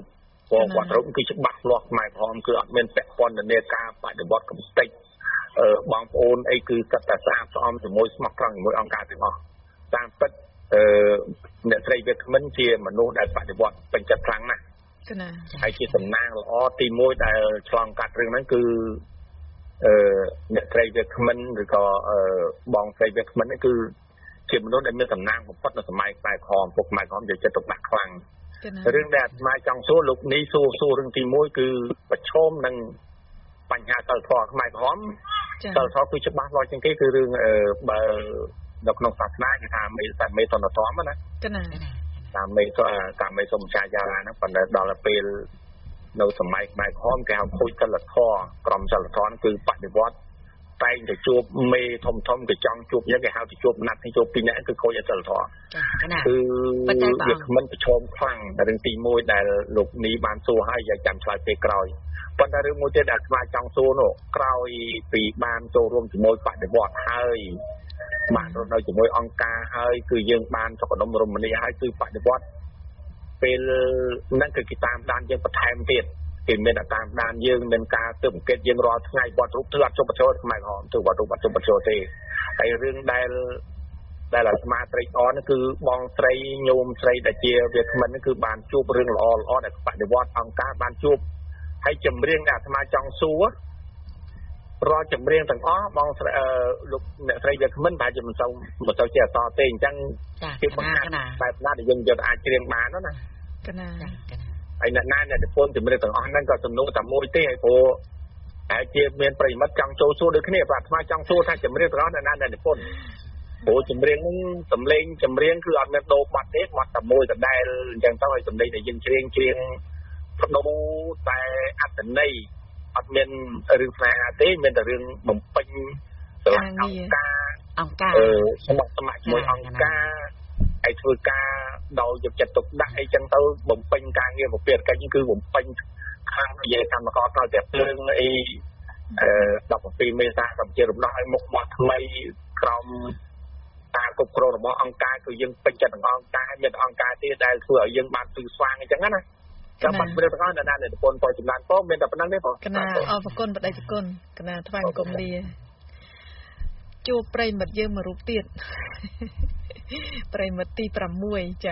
ព្រោះគាត់រំគឺច្បាស់លាស់ខ្មែរក្រហមគឺអត់មានពាក់ព័ន្ធទៅនឹងការបដិវត្តកំទេចអឺបងប្អូនអីគឺសិតតែស្អាតស្អំជាមួយស្មោះត្រង់ជាមួយអង្គការទាំងអស់តាមពិតអឺអ្នកស្រីវាគ្មិនជាមនុស្សដែលបដិវត្តពេញចិត្តខ្លាំងណាស់ណាហើយជាតំណាងល្អទីមួយដែលឆ្លងកាត់រឿងហ្នឹងគឺអឺអ្នកស្រីវាគ្មិនឬក៏អឺបងស្រីវាគ្មិននេះគឺជាមនុស្សដែលមានតំណាងបំផុតនៅសម័យខ្មែរក្រហមពុកខ្មែរក្រហមយកចិត្តទុកដាក់ខ្លាំងរឿងដែលអាត្មាចង់សួរលោកនេះសួរសួររឿងទីមួយគឺប្រឈមនឹងបញ្ហាសិលធម៌ខ្មែរក្រហមសិលធម៌គឺច្បាស់លាស់ជាងគេគឺរឿងបើនៅក្នុងសាសនាគេថាមេតែមេសន្តិធម៌ណាចាណាតាមមេតាមមេសុំចាយាហ្នឹងប៉ុន្តែដល់ពេលនៅសម័យខ្មែរក្រហមគេហៅខូចសិលធម៌ក្រុមសិលធម៌គឺបដិវត្តតែងតែជួបមេធំធំគេចង់ជួបយ៉ាងគេហៅទៅជួបណាត់ទៅជួបពីរនាក់គឺខូចសិលធម៌គឺវាគ្មិនប្រឈមខ្លាំងរឿងទីមួយដែលលោកនេះបានសួរហើយយកចាំឆ្លើយពេលក្រោយប៉ុន្តែរឿងមួយទៀតដែលស្មាចង់សួរនោះក្រោយពីបានចូលរួមជាមួយបដិវត្តហើយបានរស់នៅជាមួយអង្គការហើយគឺយើងបានសុខដុមរមនាហើយគឺបដិវត្តពេលហ្នឹងគឺគេតាមដានយើងបន្ថែមទៀតគេមានតែតាមដានយើងមានការទើបអង្កេតយើងរាល់ថ្ងៃវត្តរូបធ្វើអត់ចុះបញ្ចូលខ្មែរក្រហមធ្វើវត្តរូបអត់ចុះបញ្ចូលទេហើយរឿងដែលដែលអាត្មាត្រេកអរនោះគឺបងស្រីញោមស្រីដែលជាវាគ្មិនគឺបានជួបរឿងល្អល្អដែលបដិវត្តអង្គការបានជួបហើយចម្រៀងដែលអាត្មាចង់សួររាល់ចម្រៀងទាំងអស់បងលោកអ្នកស្រីវាគ្មិនប្រហែលជាមិនសូវមិនសូវជាអសរទេអញ្ចឹងគេបង្ហាញបែបណាដែលយើងយកអាចច្រៀងបានណាកណាហើយអ្នកណាអ្នកនិពន្ធចម្រៀងទាំងអស់ហ្នឹងក៏សំណួរតែមួយទេហើយព្រោះហើយជាមានប្រិមិត្តចង់ចូលសួរដូចគ្នាបាទអាត្មាចង់សួរថាចម្រៀងទាំងអស់អ្នកណាអ្នកនិពន្ធព្រោះចម្រៀងហ្នឹងសំឡេងចម្រៀងគឺអត់មានដូរបាត់ទេបាត់តែមួយដដែលអញ្ចឹងទៅហើយសំឡេងដែលយើងច្រៀងច្រៀងបដូរតែអត្តន័យអត់មានរឿងស្នេហាទេមានតែរឿងបំពេញស្រឡាញ់អង្គការអង្គការអឺសមត្ថសមជាមួយអង្គការឲ្យធ្វើការដោយយកចិត្តទុកដាក់អីចឹងទៅបំពេញការងារប្រភេទកិច្ចគឺបំពេញខាងនិយាយកម្មករក្រោយតែភ្លើងអីអឺដប់ពីរមេសាកម្ពុជារំដោះឲ្យមុខមាត់ថ្មីក្រមការគ្រប់គ្រងរបស់អង្គការគឺយើងពេញចិត្តទាំងអង្គការមានអង្គការទៀតដែលធ្វើឲ្យយើងបានទិស្វាងអញ្ចឹងណាចាំបាត់ព្រឹកទាំងអស់នៅដល់ប្រពន្ធបច្ចុប្បន្នផងមានតែប៉ុណ្្នឹងទេបងកណាអរគុណបដិជគុណកណាថ្វាយគុំលាជួបប្រិមិត្តយើងមួយរូបទៀតប្រិមិត្តទីប្រាំមួយចា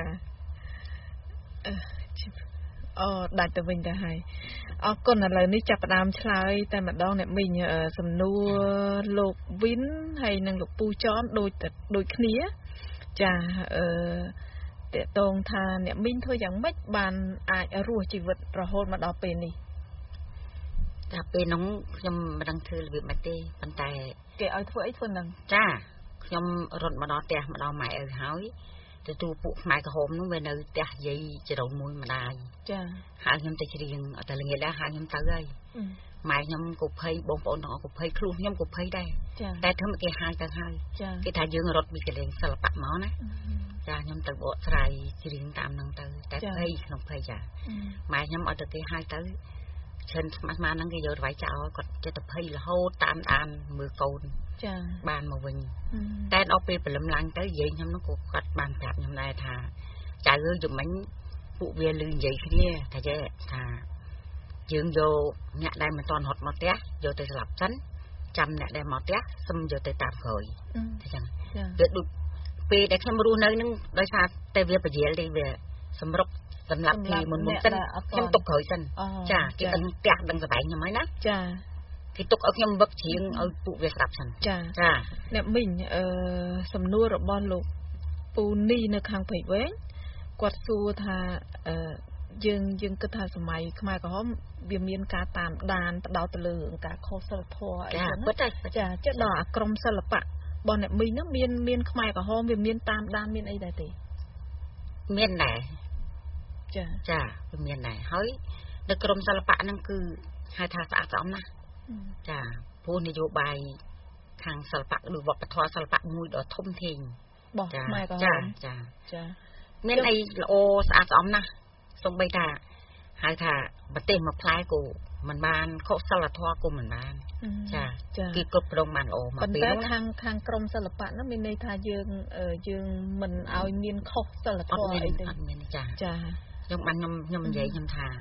អូដាច់ទៅវិញទៅហើយអរគុណឥឡូវនេះចាប់ផ្ដើមឆ្លើយតែម្ដងអ្នកមីងសំណួរលោកវិនហើយនិងលោកពូចនដូចដូចគ្នាចាអឺតកតងថាអ្នកមីងធ្វើយ៉ាងម៉េចបានអាចរស់ជីវិតរហូតមកដល់ពេលនេះតែពេលហ្នឹងខ្ញុំមិនដឹងធ្វើរបៀបម៉េចទេប៉ុន្តែគេឲ្យធ្វើអីធ្វើហ្នឹងចាខ្ញុំរត់មកដល់ផ្ទះមកដល់ម៉ែឪហើយទទួលពួកខ្មែរក្រហមនោះវានៅផ្ទះយាយចរោនមួយម្ដាយចាហើយខ្ញុំទៅច្រៀងអត់តែល្ងាចដែរហើយខ្ញុំទៅហើយម៉ែខ្ញុំក៏ភ័យបងប្អូនទាំងអស់ក៏ភ័យខ្លួនខ្ញុំក៏ភ័យដែរតែធ្វើមកគេហៅទៅហើយគេថាយើងរត់ពីកលែងសិល្បៈមកណាចាខ្ញុំទៅបកស្រាយច្រៀងតាមហ្នឹងទៅតែភ័យក្នុងភ័យចាម៉ែខ្ញុំឲ្យទៅគេហៅទៅឈិនស្មាស់ស្មាហ្នឹងគេយកទៅវាយចោលគាត់ចិត្តទៅភ័យរហូតតាមដានមើលកូនចាបានមកវិញតែដល់ពេលព្រលឹមឡើងទៅយាយខ្ញុំនោះក៏គាត់បានប្រាប់ខ្ញុំដែរថាចៅអើយយំមិញពួកវាលឺនិយាយគ្នាថាចេះថាយើងយកអ្នកដែលមិនទាន់រត់មកផ្ទះយកទៅស្លាប់សិនចាំអ្នកដែលមកផ្ទះសុំយកទៅតាមក្រោយអញ្ចឹងវាដូចពេលដែលខ្ញុំរស់នៅនឹងដោយសារតែវាពជាលទេវាសម្រុកសម្រាប់ពីមុនមុនសិនខ្ញុំទុកក្រោយសិនចាគេដឹងផ្ទះដឹងសបែងខ្ញុំហើយណាចាគេទុកឲ្យខ្ញុំវឹកច្រៀងឲ្យពួកវាស្ដាប់សិនចាចាអ្នកមីងអឺសំណួររបស់លោកពូនីនៅខាងព្រៃវែងគាត់សួរថាអឺយើងយើងគិតថាសម័យខ្មែរក្រហមវាមានការតាមដានបដោតទៅលើការខុសសិលធម៌អីចឹងចាចិត្តដល់អាក្រមសិល្បៈរបស់អ្នកមីងហ្នឹងមានមានខ្មែរក្រហមវាមានតាមដានមានអីដែរទេមានដែរចាចាវាមានដែរហើយនៅក្រមសិល្បៈហ្នឹងគឺហៅថាស្អាតស្អំណាស់ចាព្រោះនយោបាយខាងសិល្បៈឬវប្បធម៌សិល្បៈមួយដ៏ធំធេងរបស់ខ្មែរក្រហមចាចាចាមានអីល្អស្អាតស្អំណាស់សូម្បីថាហៅថាប្រទេសមួយផ្លែគូមិនបានខុសសិលធម៌គូមិនបានចាគឺគ្រប់គ្រងបានល្អមកពេលនោះខាងខាងក្រមសិល្បៈនោះមានន័យថាយើងយើងមិនឲ្យមានខុសសិលធម៌អីទេអត់មានចាចាខ្ញុំបានខ្ញុំខ្ញុំនិយាយខ្ញុំថា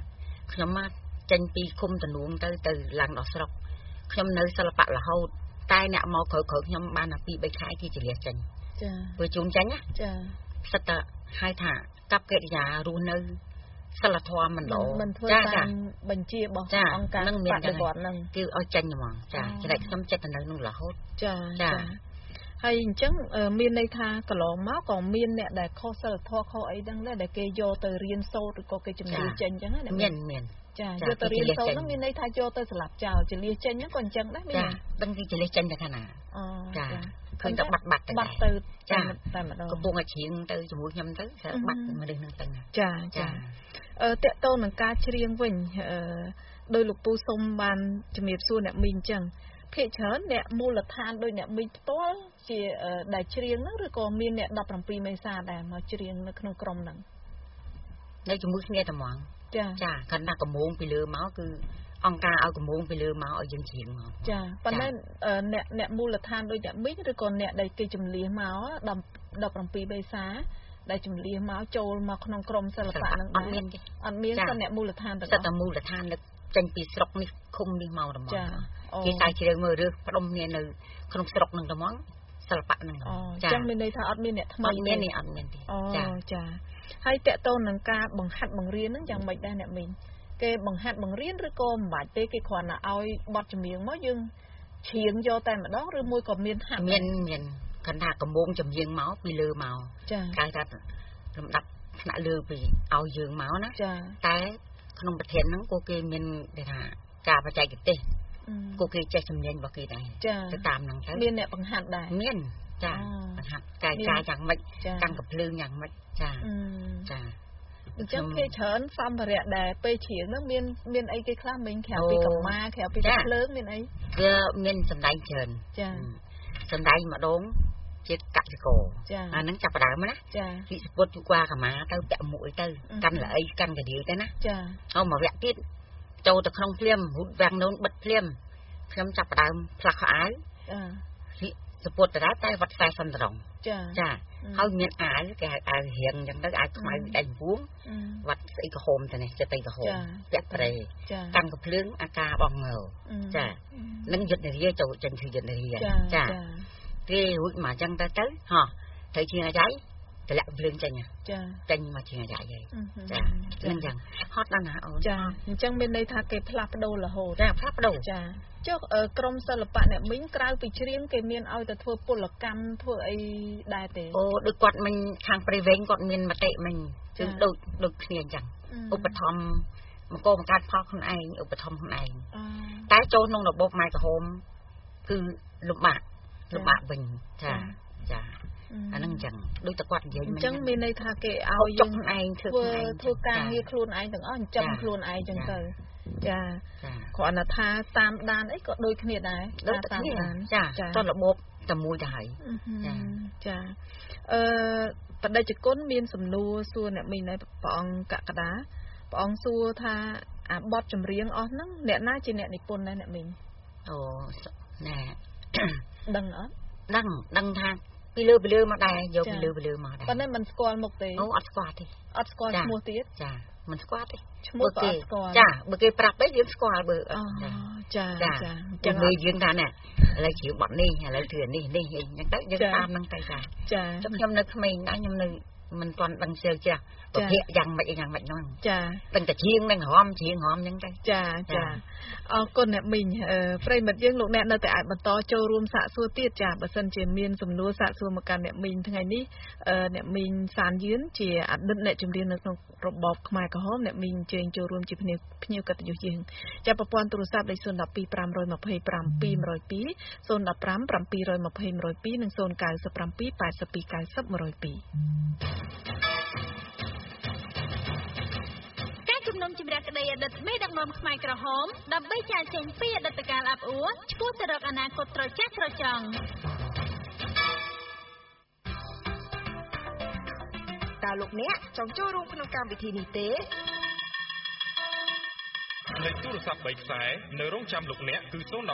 ខ្ញុំមកចេញពីឃុំតនួងទៅទៅឡើងដល់ស្រុកខ្ញុំនៅសិល្បៈរហូតតែអ្នកមកក្រោយៗខ្ញុំបានតែពីរបីខែគេជលះចេញចាព្រោះជូនចេញណាចាសិតតែហៅថាកັບកិរិយារស់នៅសិលធម៌មិនល្អចាចាបញ្ជារបស់អង្គការបដិវត្តហ្នឹងគឺឲ្យចេញហ្មងចាចំណែកខ្ញុំចិត្តទៅនៅនោះរហូតចាចាហើយអញ្ចឹងមានន័យថាកន្លងមកក៏មានអ្នកដែលខុសសិលធម៌ខុសអីហ្នឹងដែរដែលគេយកទៅរៀនសូត្រឬក៏គេជំនឿចេញអញ្ចឹងណាមានមានចាយកទៅរៀនសូត្រហ្នឹងមានន័យថាយកទៅស្លាប់ចោលចលះចេញហ្នឹងក៏អញ្ចឹងដែរមានចាដឹងគេចលះចេញទៅខាងណាអូចាឃើញតែបាត់បាត់ទៅបាត់ទៅចាតែម្ដងកំពុងតែច្រៀងទៅជាមួយខ្ញុំទៅបាត់មនុស្សហ្នឹងទៅចាចាអឺតកតូននឹងការច្រៀងវិញអឺដោយលោកពូសុំបានជំរាបសួរអ្នកមីងអញ្ចឹងភាគច្រើនអ្នកមូលដ្ឋានដោយអ្នកមីងផ្ទាល់ជាដែលច្រៀងហ្នឹងឬក៏មានអ្នកដប់ប្រាំពីរមេសាដែរមកច្រៀងនៅក្នុងក្រុមហ្នឹងនៅជាមួយគ្នាតែហ្មងចាចាគាត់ដាក់កម្ងពីលើមកគឺអង្គការឲ្យកម្ងពីលើមកឲ្យយើងច្រៀងមកចាប៉ុន្តែអ្នកអ្នកមូលដ្ឋានដោយអ្នកមីងឬក៏អ្នកដែលគេជំនះមកដប់ប្រាំពីរមេសាដែលជំនះមកចូលមកក្នុងក្រុមសិល្បៈហ្នឹងអត់មានទេអត់មានតែអ្នកមូលដ្ឋានទាំងអស់តែមូលដ្ឋានលើចេញពីស្រុកនេះឃុំនេះមកតែមកគេតែជ្រើសមើលរើសផ្ដុំគ្នានៅក្នុងស្រុកហ្នឹងតែមកសិល្បៈហ្នឹងចាអញ្ចឹងមានន័យថាអត់មានអ្នកថ្មីអត់មានទេអត់មានទេចាចាហើយតកតូននឹងការបង្ហាត់បង្រៀនហ្នឹងយ៉ាងម៉េចដែរអ្នកមីងគេបង្ហាត់បង្រៀនឬក៏មិនបាច់ទេគេគ្រាន់តែឲ្យបទចម្រៀងមកយើងច្រៀងយកតែម្ដងឬមួយក៏មានហាត់មានមានគាត់ថាកំងចម្រៀងមកពីលើមកចាគេថាលំដាប់ថ្នាក់លើពីឲ្យយើងមកណាចាតែក្នុងប្រធានហ្នឹងក៏គេមានគេថាការបច្ចេកទេសក៏គេចេះជំនាញរបស់គេដែរទៅតាមហ្នឹងទៅមានអ្នកបង្ហាត់ដែរមានចាបង្ហាត់កាយការយ៉ាងម៉េចកាន់កំភ្លើងយ៉ាងម៉េចចាចាអញ្ចឹងគេច្រើនសម្ភារៈដែលពេលច្រៀងហ្នឹងមានមានអីគេខ្លះមិញក្រៅពីកម្មាក្រៅពីភ្លើងមានអីគឺមានសម្ដែងច្រើនចាសម្ដែងម្ដងជាកសិករអាហ្នឹងចាប់ដើមណាចាពីសពុតជួកាកម្មាទៅពាក់មួយទៅកាន់ល្អីកាន់កាដៀវទៅណាចាហើយមកវគ្គទៀតចូលទៅក្នុងភ្លាមហូតវាំងនូនបិទភ្លាមខ្ញុំចាប់ដើមផ្លាស់ខោអាវចាសពុតទៅដែរតែវត្តខ្សែសំត្រង់ចាចាហើយមានអាវគេហៅអាវរៀងអញ្ចឹងទៅអាវខ្មៅដៃពួងវត្តស្អីក្រហមទៅនេះចិត្តទៅក្រហមពាក់ប្រេកាន់កំភ្លើងអាការបងងើចានឹងយុទ្ធនារីចូលចេញគឺយុទ្ធនារីចាគេរួចមកអញ្ចឹងទៅទៅហោះត្រូវជាអាយ៉ៃតម្លាក់ភ្លើងចេញចាចេញមកជាអាយ៉ៃហើយចានឹងអញ្ចឹងហត់ដល់ណាអូនចាអញ្ចឹងមានន័យថាគេផ្លាស់ប្ដូររហូតចាផ្លាស់ប្ដូរចាចុះក្រុមសិល្បៈអ្នកមីងក្រៅពីច្រៀងគេមានឲ្យទៅធ្វើពលកម្មធ្វើអីដែរទេអូដូចគាត់មិញខាងព្រៃវែងគាត់មានមតិមិញគឺដូចដូចគ្នាអញ្ចឹងឧបត្ថម្ភមកកបង្កើតផលខ្លួនឯងឧបត្ថម្ភខ្លួនឯងតែចូលក្នុងរបបម៉ែក្រហមគឺលំបាកលំបាកវិញចាចាអាហ្នឹងអញ្ចឹងដូចតែគាត់និយាយអញ្ចឹងមានន័យថាគេឲ្យយើងឯងធ្វើខ្លួនឯងធ្វើការងារខ្លួនឯងទាំងអស់ចិញ្ចឹមខ្លួនឯងអញ្ចឹងទៅចាគ្រាន់តែថាតាមដានអីក៏ដូចគ្នាដែរតាមដានចាតរបបតែមួយទៅហើយចាចាអឺបដិជគុណមានសំណួរសួរអ្នកមីងណែព្រះអង្គកកដាព្រះអង្គសួរថាអាបទចម្រៀងអស់ហ្នឹងអ្នកណាជាអ្នកនិពន្ធដែរអ្នកមីងអូណែដឹងអត់ដឹងដឹងថាពីលើពីលើមកដែរយកពីលើពីលើមកដែរប៉ុន្តែមិនស្គាល់មុខទេអូអត់ស្គាល់ទេអត់ស្គាល់ឈ្មោះទៀតចាមិនស្គាល់ទេឈ្មោះក៏អត់ស្គាល់ចាបើគេប្រាប់ទៅយើងស្គាល់បើអត់ចាចាចាចឹងយើងថាណែឥឡូវជ្រាវបត់នេះឥឡូវធ្វើនេះនេះអីចឹងទៅយើងតាមហ្នឹងទៅចាចាខ្ញុំនៅក្មេងដែរខ្ញុំនៅមិនទាន់ដឹងជើជ្រះប្រភេទយ៉ាងម៉េចយ៉ាងម៉េចហ្នឹងចាដឹងតែជ្រៀងនឹងរំជ្រៀងរំចឹងទៅចាចាអរគុណអ្នកមីងប្រិមិត្តយើងលោកអ្នកនៅតែអាចបន្តចូលរួមសាកសួរទៀតចាបើសិនជាមានសំណួរសាកសួរមកកាន់អ្នកមីងថ្ងៃនេះអ្នកមីងសានយឿនជាអតីតអ្នកចម្រៀងនៅក្នុងរបបខ្មែរក្រហមអ្នកមីងអញ្ជើញចូលរួមជាភ្ញៀវភ្ញៀវកិត្តិយសយើងចាប្រព័ន្ធទូរស័ព្ទលេខ 012 525 2 0 1 5 7 2 0 1 2 និង 0 9 7 8 2 9 0 1 ជំនុំជម្រះក្តីអតីតមេដឹកនាំខ្មែរក្រហមដើម្បីចាកចេញពីអតីតកាលអាប់អួរឆ្ពោះទៅរកអនាគតត្រចះត្រចង់តើលោកអ្នកចង់ចូលរួមក្នុងកម្មវិធីនេះទេលេខទូរស័ព្ទបីខ្សែនៅរងចាំលោកអ្នកគឺ 012 527 102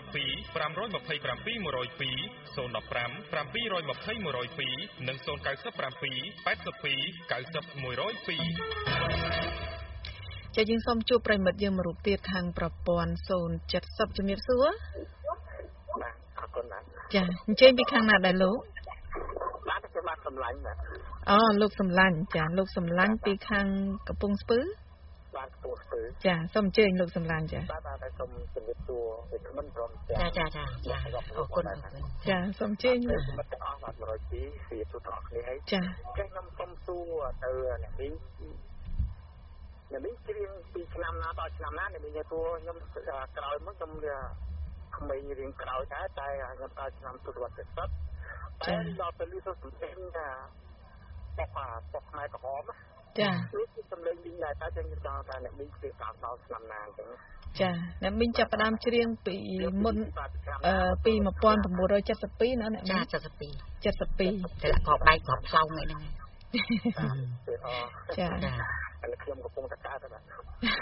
015 720 102 និង 097 82 90 102 ចាយើងសូមជួបប្រិមិត្តយើងមួយរូបទៀតខាងប្រព័ន្ធศูนย์เจ็ดศูนย์ជំរាបសួរបាទអរគុណណាស់ចាអញ្ជើញពីខាងណាដែរលោកបាទខ្ញុំបាទសំឡាញ់បាទអូលោកសំឡាញ់ចាលោកសំឡាញ់ពីខាងកំពង់ស្ពឺបាទកំពង់ស្ពឺចាសូមអញ្ជើញលោកសំឡាញ់ចាបាទបាទសូមជម្រាបសួរពីក្មិនព្រមចាចាចាចាអរគុណចាសូមអញ្ជើញលោកមិត្តទាំងអស់បាទមួយរយពីរពីទូទាំងអស់គ្នាហើយចាខ្ញុំសូមសួរទៅអ្នកនេះអ្នកនេះជ្រៀងពីឆ្នាំណាដល់ឆ្នាំណាអ្នកនេះទួខ្ញុំក្រោយមកខ្ញុំក្មេងរៀងក្រោយដែរតែខ្ញុំដល់ឆ្នាំទសវត្សរ៍សិបតែដល់ទៅលឺទៅសំឡេងថាបបបបខ្មែរក្រហមចានេះគឺសំឡេងវិញដែរតែខ្ញុំចង់ថាអ្នកនេះគឺតាមដល់ឆ្នាំណាអញ្ចឹងចាអ្នកមីងចាប់ផ្ដើមច្រៀងពីមុនអឺពីmột nghìn chín trăm七十二ណាអ្នកមីងចា七十二七十二តែក៏បែកក៏ផ្លោងអីហ្នឹងចាតែខ្ញុំកំពុងតែកើតតែហ្នឹង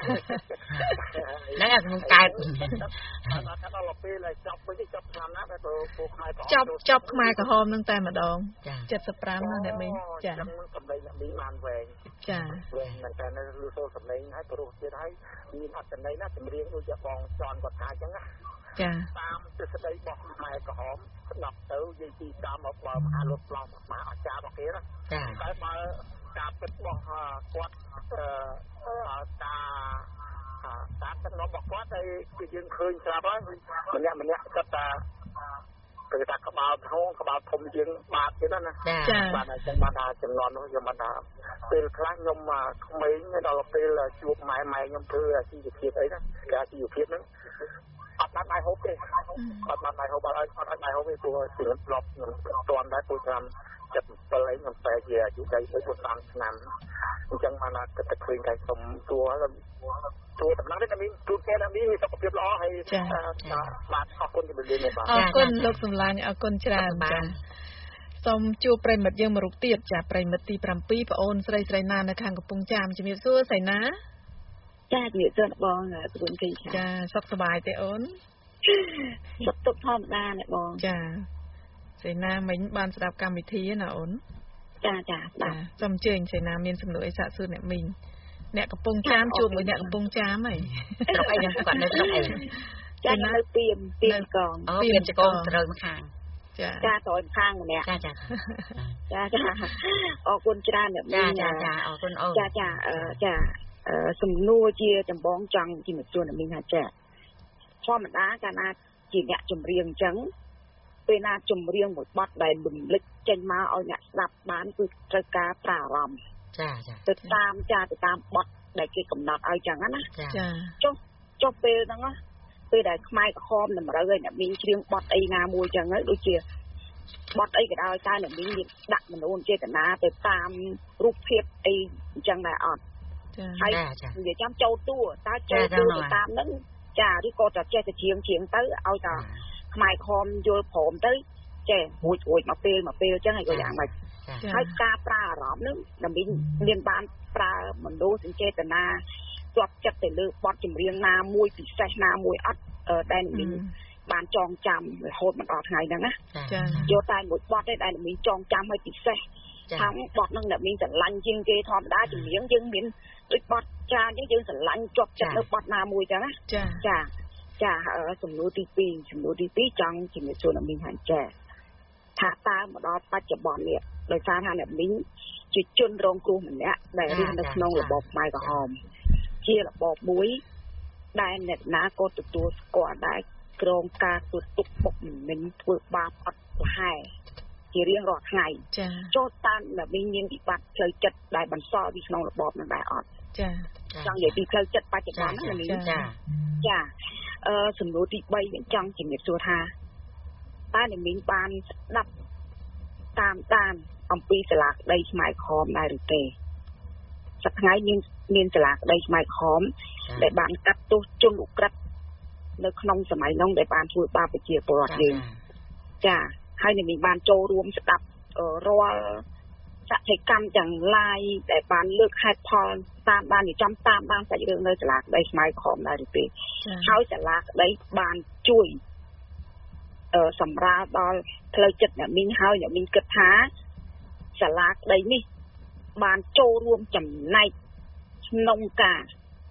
ខ្ញុំកើតថាដល់ពេលចប់វិញចប់ឆ្នាំណាតែពូខ្មែរចប់ចប់ខ្មែរក្រហមហ្នឹងតែម្ដងเจ็ดสิบห้าណាអ្នកមីងចាខ្ញុំសម្លេងអ្នកមីងបានវែងចាវែងតែនៅលឺសូរសម្លេងហើយព្រោះទៀតហើយមានអត្ថន័យណាចម្រៀងដូចជាបងចន់គាត់ថាអញ្ចឹងណាចាតាមទស្សនៈរបស់ខ្មែរក្រហមស្ដាប់ទៅនិយាយពីតាមមកបើមហាលោកប្លោះមហាអាចារ្យរបស់គេណាចាតែបើការពិតរបស់គាត់អឺតាតាទឹកនំរបស់គាត់ហើយគឺយើងឃើញស្រាប់ហើយម្នាក់ម្នាក់គាត់ថាគឺថាក្បាលធំក្បាលធំជាងបាតទៀតណាចាបាទអញ្ចឹងបានថាចំណន់នោះខ្ញុំបានថាពេលខ្លះខ្ញុំក្មេងដល់ពេលជួបម៉ែម៉ែខ្ញុំធ្វើអាជីវភាពអីណាគេអាជីវភាពហ្នឹងអត់បានបាយហូបទេអត់បានបាយហូបអត់ឲ្យអត់ឲ្យបាយហូបទេព្រោះជាធ្លាប់ខ្ញុំតន់ដែរព្រោះឆ្នាំចិត្ត7អីខ្ញុំតែជាអាយុដៃទៅតាមឆ្នាំអញ្ចឹងបានថាគិតតែឃើញតែសុំតួតួតំណែងនេះមានទូគេនេះមានសុខភាពល្អហើយបាទអរគុណជំរាបលាបាទអរគុណលោកសំឡាញ់អរគុណច្រើនចាសូមជួបប្រិមិត្តយើងមួយរូបទៀតចាប្រិមិត្តទី7ប្អូនស្រីស្រីណានៅខាងកំពង់ចាមជំរាបសួរស្រីណាចាជំរាបសួរបងគ្រូទីចាសុខសប្បាយទេអូនសុខទុក្ខធម្មតាណាបងចាសេនាមិញបានស្ដាប់កម្មវិធីណាអូនចាចាចាសូមអញ្ជើញសេនាមានសំណួរអីសាកសួរអ្នកមីងអ្នកកំពុងចាមជួបមួយអ្នកកំពុងចាមហីស្រុកអីហ្នឹងគាត់នៅស្រុកអីចានៅពីមពីមកងអូពីចកងត្រូវម្ខាងចាចាត្រូវម្ខាងម្នាក់ចាចាចាចាអរគុណច្រើនអ្នកមីងចាចាអរគុណអូនចាចាចាសំណួរជាចម្បងចង់ជំរាបសួរអ្នកមីងថាចាធម្មតាកាលណាជាអ្នកចម្រៀងអញ្ចឹងពេលណាចម្រៀងមួយបទដែលរំលឹកចេញមកឲ្យអ្នកស្ដាប់បានគឺត្រូវការប្រារម្ភចាចាទៅតាមចាទៅតាមបទដែលគេកំណត់ឲ្យចឹងណាចាចុះចុះពេលហ្នឹងណាពេលដែលខ្មែរក្រហមតម្រូវឲ្យអ្នកមីងច្រៀងបទអីណាមួយចឹងហើយដូចជាបទអីក៏ដោយតែអ្នកមីងមានដាក់មនោចេតនាទៅតាមរូបភាពអីអញ្ចឹងដែរអត់ចាហើយនិយាយចាំចូលតួតើចូលតួទៅតាមហ្នឹងចាឬក៏តែចេះតែច្រៀងច្រៀងទៅឲ្យតែខ្មែរខំយល់ព្រមទៅចេះរួចរួចមកពេលមកពេលអញ្ចឹងហើយក៏យ៉ាងម៉េចហើយការប្រើអារម្មណ៍នឹងដើម្បីមានបានប្រើមនោសញ្ចេតនាជាប់ចិត្តទៅលើបទចម្រៀងណាមួយពិសេសណាមួយអត់ដែលមានបានចងចាំរហូតមកដល់ថ្ងៃហ្នឹងណាចាយកតែមួយបទទេដែលមានចងចាំឲ្យពិសេសខាងបទហ្នឹងដែលមានស្រឡាញ់ជាងគេធម្មតាចម្រៀងយើងមានដូចបទចាយើងយើងស្រឡាញ់ជាប់ចិត្តនៅបទណាមួយចឹងណាចាចាចាសំណួរទីពីរសំណួរទីពីរចង់ជំរាបសួរអ្នកមីងហាន់ចាថាតើមកដល់បច្ចុប្បន្ននេះដោយសារថាអ្នកមីងជាជនរងគ្រោះម្នាក់ដែលរស់នៅក្នុងរបបខ្មែរក្រហមជារបបមួយដែលអ្នកណាក៏ទទួលស្គាល់ដែរក្រងការទូទុកបុកម្នេញធ្វើបាបអត់ប្រហែលជារៀងរាល់ថ្ងៃចាចូលតាមអ្នកមីងមានវិបត្តិផ្លូវចិត្តដែលបន្សល់ពីក្នុងរបបនឹងដែរអត់ចាចង់និយាយពីផ្លូវចិត្តបច្ចុប្បន្នហ្នឹងមីងចាចាអឺសំណួរទី3វិញចង់ជំរាបសួរថាតើអ្នកមីងបានស្ដាប់តាមតាមអំពីសាលាក្តីខ្មែរក្រហមដែរឬទេសប្តាហ៍មានមានសាលាក្តីខ្មែរក្រហមដែលបានកាត់ទោសជនឧក្រិដ្ឋនៅក្នុងសម័យនោះដែលបានធ្វើបាបប្រជាពលរដ្ឋយើងចាហើយអ្នកមីងបានចូលរួមស្ដាប់រាល់សកម្មកម្មទាំងឡាយដែលបានលើកហេតុផលតាមបានចំតាមបានសាច់រឿងនៅសាលាក្តីខ្មែរក្រហមដែរឬទេហើយសាលាក្តីបានជួយអឺសម្រាប់ដល់ផ្លូវចិត្តអ្នកមីងហើយអ្នកមីងគិតថាសាលាក្តីនេះបានចូលរួមចំណែកក្នុងការ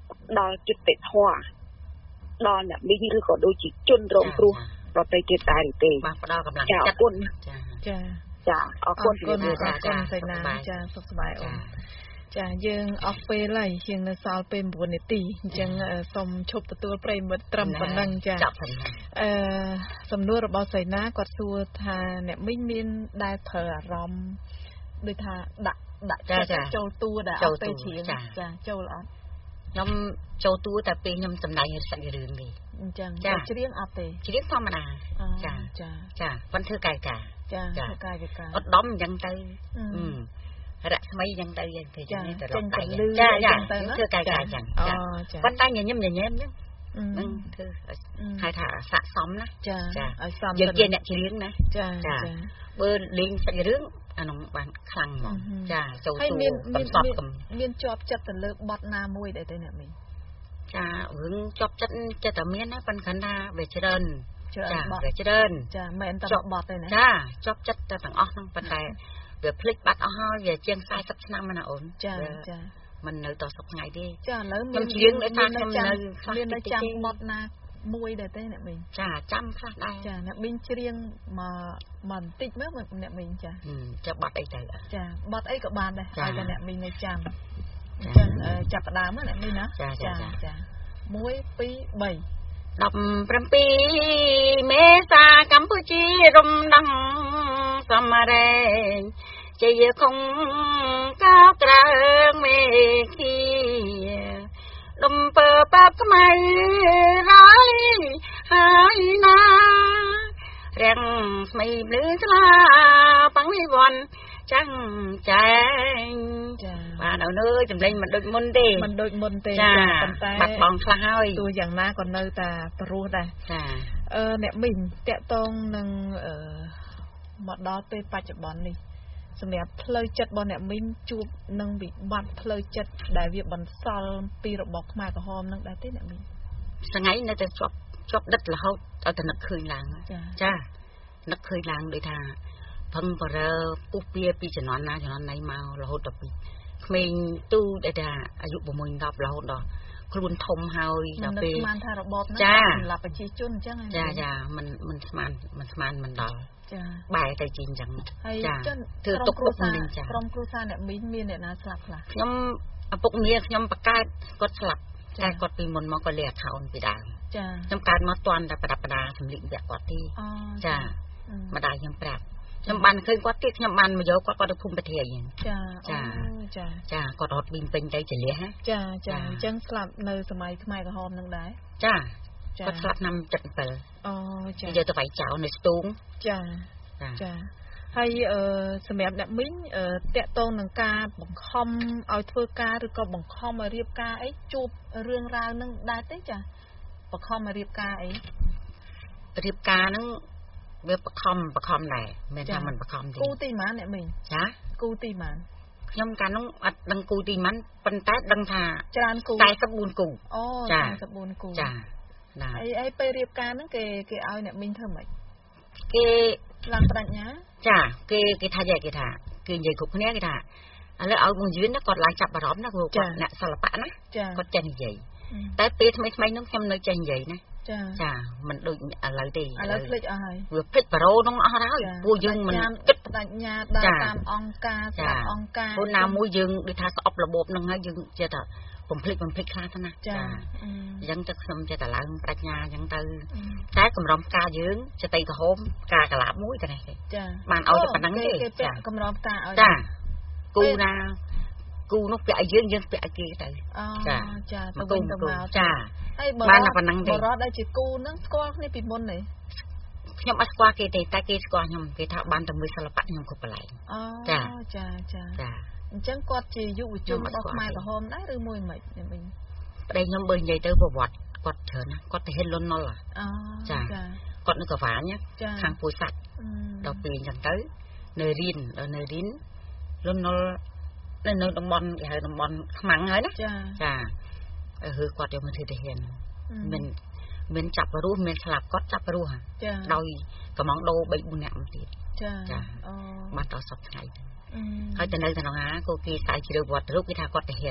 ដល់ចិត្តធម៌ដល់អ្នកមីឬក៏ដូចជាជនរងគ្រោះប្រតិជាតិតែទេបាទផ្ដល់កម្លាំងចិត្តអរគុណចាចាចាអរគុណអរគុណអរគុណសេនាចាសុខសប្បាយអូនចាយើងអស់ពេលហើយជាងនៅសល់ពេល9នាទីអញ្ចឹងសូមឈប់ទទួលប្រិយមិត្តត្រឹមប៉ុណ្ណឹងចាអឺសំណួររបស់សេនាគាត់សួរថាអ្នកមីងមានដែលប្រើអារម្មណ៍ដូចថាដាក់ដាក់ចិត្តចូលតួដែលអត់ទៅជ្រៀងចាចូលអត់ខ្ញុំចូលតួតែពេលខ្ញុំសម្ដែងសាច់រឿងនេះអញ្ចឹងជ្រៀងអត់ទេជ្រៀងធម្មតាចាចាចាប៉ុន្តែធ្វើកាយការចាធ្វើកាយការអត់ដំអញ្ចឹងទៅរស្មីអញ្ចឹងទៅយ៉ាងទៅនេះទៅរកដៃចាចាធ្វើកាយការអញ្ចឹងចាប៉ុន្តែញញឹមញញែមអញ្ចឹងនឹងធ្វើហៅថាស័កសមណាចាឲ្យសមយើងជាអ្នកច្រៀងណាចាចាបើលេងសាច់រឿងអានោះបានខ្លាំងហ្មងចាចូលទូកំសត់កំមានជាប់ចិត្តទៅលើបទណាមួយដែរទេអ្នកមីងចារឿងជាប់ចិត្តចិត្តតែមានណាប៉ុន្តែគាត់ថាវាច្រើនចាវាច្រើនចាមិនតែបទទេណាចាជាប់ចិត្តតែទាំងអស់ហ្នឹងប៉ុន្តែវាភ្លេចបាត់អស់ហើយវាជាងสี่สิบឆ្នាំណាអូនចាចាមិននៅតសប្ថ្ងៃទេចាឥឡូវមានច្រៀងដោយថាខ្ញុំនៅមាននៅចាំបទណាមួយដែរទេអ្នកមីងចាចាំខ្លះដែរចាអ្នកមីងច្រៀងមកមកបន្តិចមើលអ្នកមីងចាចាំបទអីទៅចាបទអីក៏បានដែរឲ្យតែអ្នកមីងនៅចាំអញ្ចឹងចាប់ផ្ដើមអ្នកមីងណាចាចាចាមួយពីរបីដប់ប្រាំពីរមេសាកម្ពុជារំដងសមរែងជាយខំកោក្រើងមេឃីដុំពើបាប់ថ្មីរាយហើយណារាំងស្មីលឺស្លាបាំងវិវ័នចាំងចែងបាទអើយចម្លែងមិនដូចមុនទេមិនដូចមុនទេប៉ុន្តែបាត់បង់ខ្លះហើយទោះយ៉ាងណាក៏នៅតែព្រោះដែរចាអឺអ្នកមីងតាក់ទងនឹងអឺមកដល់ពេលបច្ចុប្បន្ននេះសម្រាប់ផ្លូវចិត្តរបស់អ្នកមីងជួបនឹងវិបត្តិផ្លូវចិត្តដែលវាបន្សល់ពីរបបខ្មែរក្រហមនឹងដែរទេអ្នកមីងថ្ងៃនៅតែជាប់ជាប់ដិតរហូតដល់តែនឹកឃើញឡើងចានឹកឃើញឡើងដូចថាផឹងបរើពុះពៀពីជំនាន់ណាជំនាន់ណៃមករហូតដល់ពីក្មេងទូដែលថាអាយុ6 10រហូតដល់ខ្លួនធំហើយដល់ពេលស្មានថារបបហ្នឹងសម្រាប់ប្រជាជនអញ្ចឹងចាចាមិនមិនស្មានមិនស្មានមិនដល់ចាបែរទៅជាអញ្ចឹងចាធ្វើទុកទុកនឹងចាក្រុមគ្រួសារអ្នកមីងមានអ្នកណាស្លាប់ខ្លះខ្ញុំឪពុកមាខ្ញុំបកើតគាត់ស្លាប់តែគាត់ពីមុនមកគាត់លេខ account ពីដើមចាខ្ញុំកើតមកទាន់តែប្រដាប់ប្រដាសម្លៀកពាក់គាត់ទេចាម្ដាយខ្ញុំប្រាប់ខ្ញុំបានឃើញគាត់ទៀតខ្ញុំបានមកយកគាត់គាត់ទៅភូមិប្រធានចាចាចាចាគាត់រត់ប៊ីមពេញទៅចលះចាចាអញ្ចឹងស្លាប់នៅសម័យខ្មែរក្រហមនឹងដែរចាគាត់ស្លាប់ឆ្នាំเจ็ดสิบเจ็ดអូចាយកទៅវាយចោលនៅស្ទូងចាចាហើយអឺសម្រាប់អ្នកមីងអឺតាក់ទងនឹងការបង្ខំឲ្យធ្វើការឬក៏បង្ខំឲ្យរៀបការអីជួបរឿងរ៉ាវនឹងដែរទេចាបង្ខំឲ្យរៀបការអីរៀបការហ្នឹងវាបខំបខំដែរមិនថាមិនបខំទេគូទីម៉ានអ្នកមីងចាគូទីម៉ានខ្ញុំកាលនោះអត់ដឹងគូទីម៉ានប៉ុន្តែដឹងថាច្រើនគូสี่สิบสี่គូអូสี่สิบสี่គូចាណាអីអីពេលរៀបការហ្នឹងគេគេឲ្យអ្នកមីងធ្វើម៉េចគេឡើងបដិញ្ញាចាគេគេថាយ៉ាងគេថាគេនិយាយគ្រប់គ្នាគេថាឥឡូវឲ្យមួយយឿនណាគាត់ឡើងចាប់អារម្មណ៍ណាគាត់អ្នកសិល្បៈណាគាត់ចេះនិយាយតែពេលថ្មីថ្មីហ្នឹងខ្ញុំនៅចេះនិយាយណាចាចាមិនដូចឥឡូវទេឥឡូវភ្លេចអស់ហើយវាភ្លេចប្រូនោះអស់ហើយពួកយើងមិនគិតបដិញ្ញាដើរតាមអង្គការស្ដាប់អង្គការព្រោះណាមួយយើងដូចថាស្អប់របបហ្នឹងហើយយើងចេះតែបំភ្លេចបំភ្លេចខ្លះទៅណាចាអញ្ចឹងទៅខ្ញុំចេះតែឡើងប្រាជ្ញាអញ្ចឹងទៅតែកម្រំការយើងចតីក្រហមការកលាបមួយតែនេះទេចាបានឲ្យតែប៉ុណ្្នឹងទេចាកម្រំការឲ្យចាគូណាគូនោះពាក់ឲ្យយើងយើងពាក់ឲ្យគេទៅចាចាទៅវិញទៅមកចាហើយបើបានតែប៉ុណ្្នឹងទេបរោះដែលជាគូហ្នឹងស្គាល់គ្នាពីមុនទេខ្ញុំអត់ស្គាល់គេទេតែគេស្គាល់ខ្ញុំគេថាបានតែមើលសិល្បៈខ្ញុំគ្រប់កន្លែងអូចាចាចាចាអញ្ចឹងគាត់ជាយុវជនរបស់ខ្មែរក្រហមដែរឬមួយមិនវិញប្តីខ្ញុំបើនិយាយទៅប្រវត្តិគាត់ច្រើនណាគាត់ទៅហ៊ានលន់នល់អូចាគាត់នៅកវាញខាងពួយសាច់ដល់ពេលអញ្ចឹងទៅនៅរៀនដល់នៅរៀនលន់នល់នៅនៅតំបន់គេហៅតំបន់ខ្មាំងហើយណាចាចាគឺគាត់យកមកធ្វើទៅហ៊ានមិនមិនចាប់រស់មិនស្លាប់គាត់ចាប់រស់ដោយកំងដោបី បួន នាក់មកទៀតចាចាអូបាត់ដល់សពថ្ងៃហើយទៅនៅក្នុងហាក៏គេស្អែកជ្រើវត្តរូបគេថាគាត់ទៅហ៊ាន